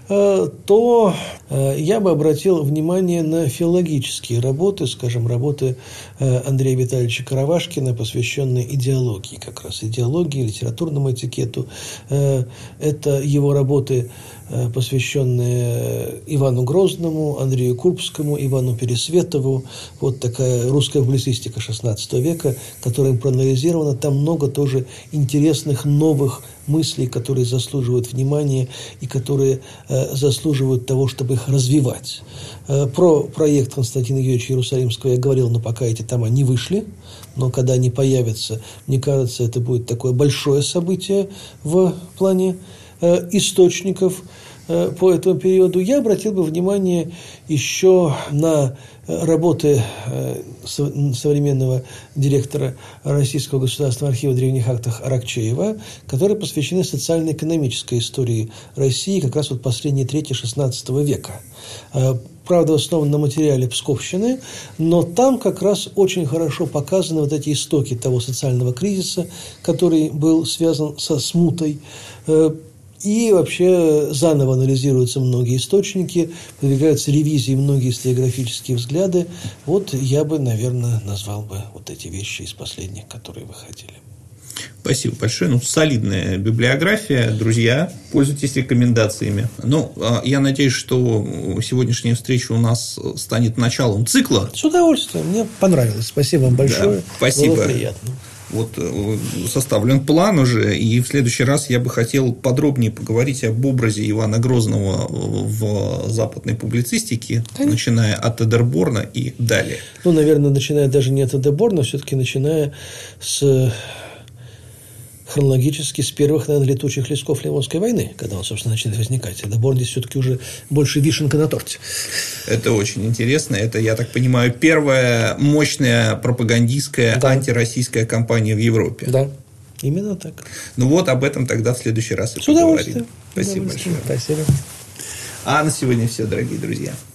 то я бы обратил внимание на филологические работы, скажем, работы Андрея Витальевича Каравашкина, посвященные идеологии, как раз идеологии, литературному этикету. Это его работы, посвященные Ивану Грозному, Андрею Курбскому, Ивану Пересветову. Вот такая русская публицистика шестнадцатого века, которая проанализирована. Там много тоже интересных новых мыслей, которые заслуживают внимания и которые э, заслуживают того, чтобы их развивать. Э, про проект Константина Юрьевича Иерусалимского я говорил, но пока эти тома не вышли. Но когда они появятся, мне кажется, это будет такое большое событие в плане э, источников э, по этому периоду. Я обратил бы внимание еще на работы современного директора Российского государственного архива древних актов Аракчеева, которые посвящены социально-экономической истории России как раз вот последней трети шестнадцатого века. Правда, основан на материале Псковщины, но там как раз очень хорошо показаны вот эти истоки того социального кризиса, который был связан со смутой. И вообще заново анализируются многие источники, подвигаются ревизии многие историографические взгляды. Вот я бы, наверное, назвал бы вот эти вещи из последних, которые выходили. Спасибо большое. Ну, солидная библиография. Друзья, пользуйтесь рекомендациями. Ну, я надеюсь, что сегодняшняя встреча у нас станет началом цикла. С удовольствием. Мне понравилось. Спасибо вам большое. Да, спасибо. Было приятно. Вот составлен план уже, и в следующий раз я бы хотел подробнее поговорить об образе Ивана Грозного в западной публицистике, Конечно. начиная от Эдерборна и далее. Ну, наверное, начиная даже не от Эдерборна, все-таки начиная с хронологически с первых, наверное, летучих лесков Ливонской войны, когда он, собственно, начинает возникать. Эдерборн здесь все-таки уже больше вишенка на торте. Это очень интересно. Это, я так понимаю, первая мощная пропагандистская да. антироссийская кампания в Европе. Да, именно так. Ну вот, об этом тогда в следующий раз и с поговорим. Спасибо Спасибо большое. Спасибо. А на сегодня все, дорогие друзья.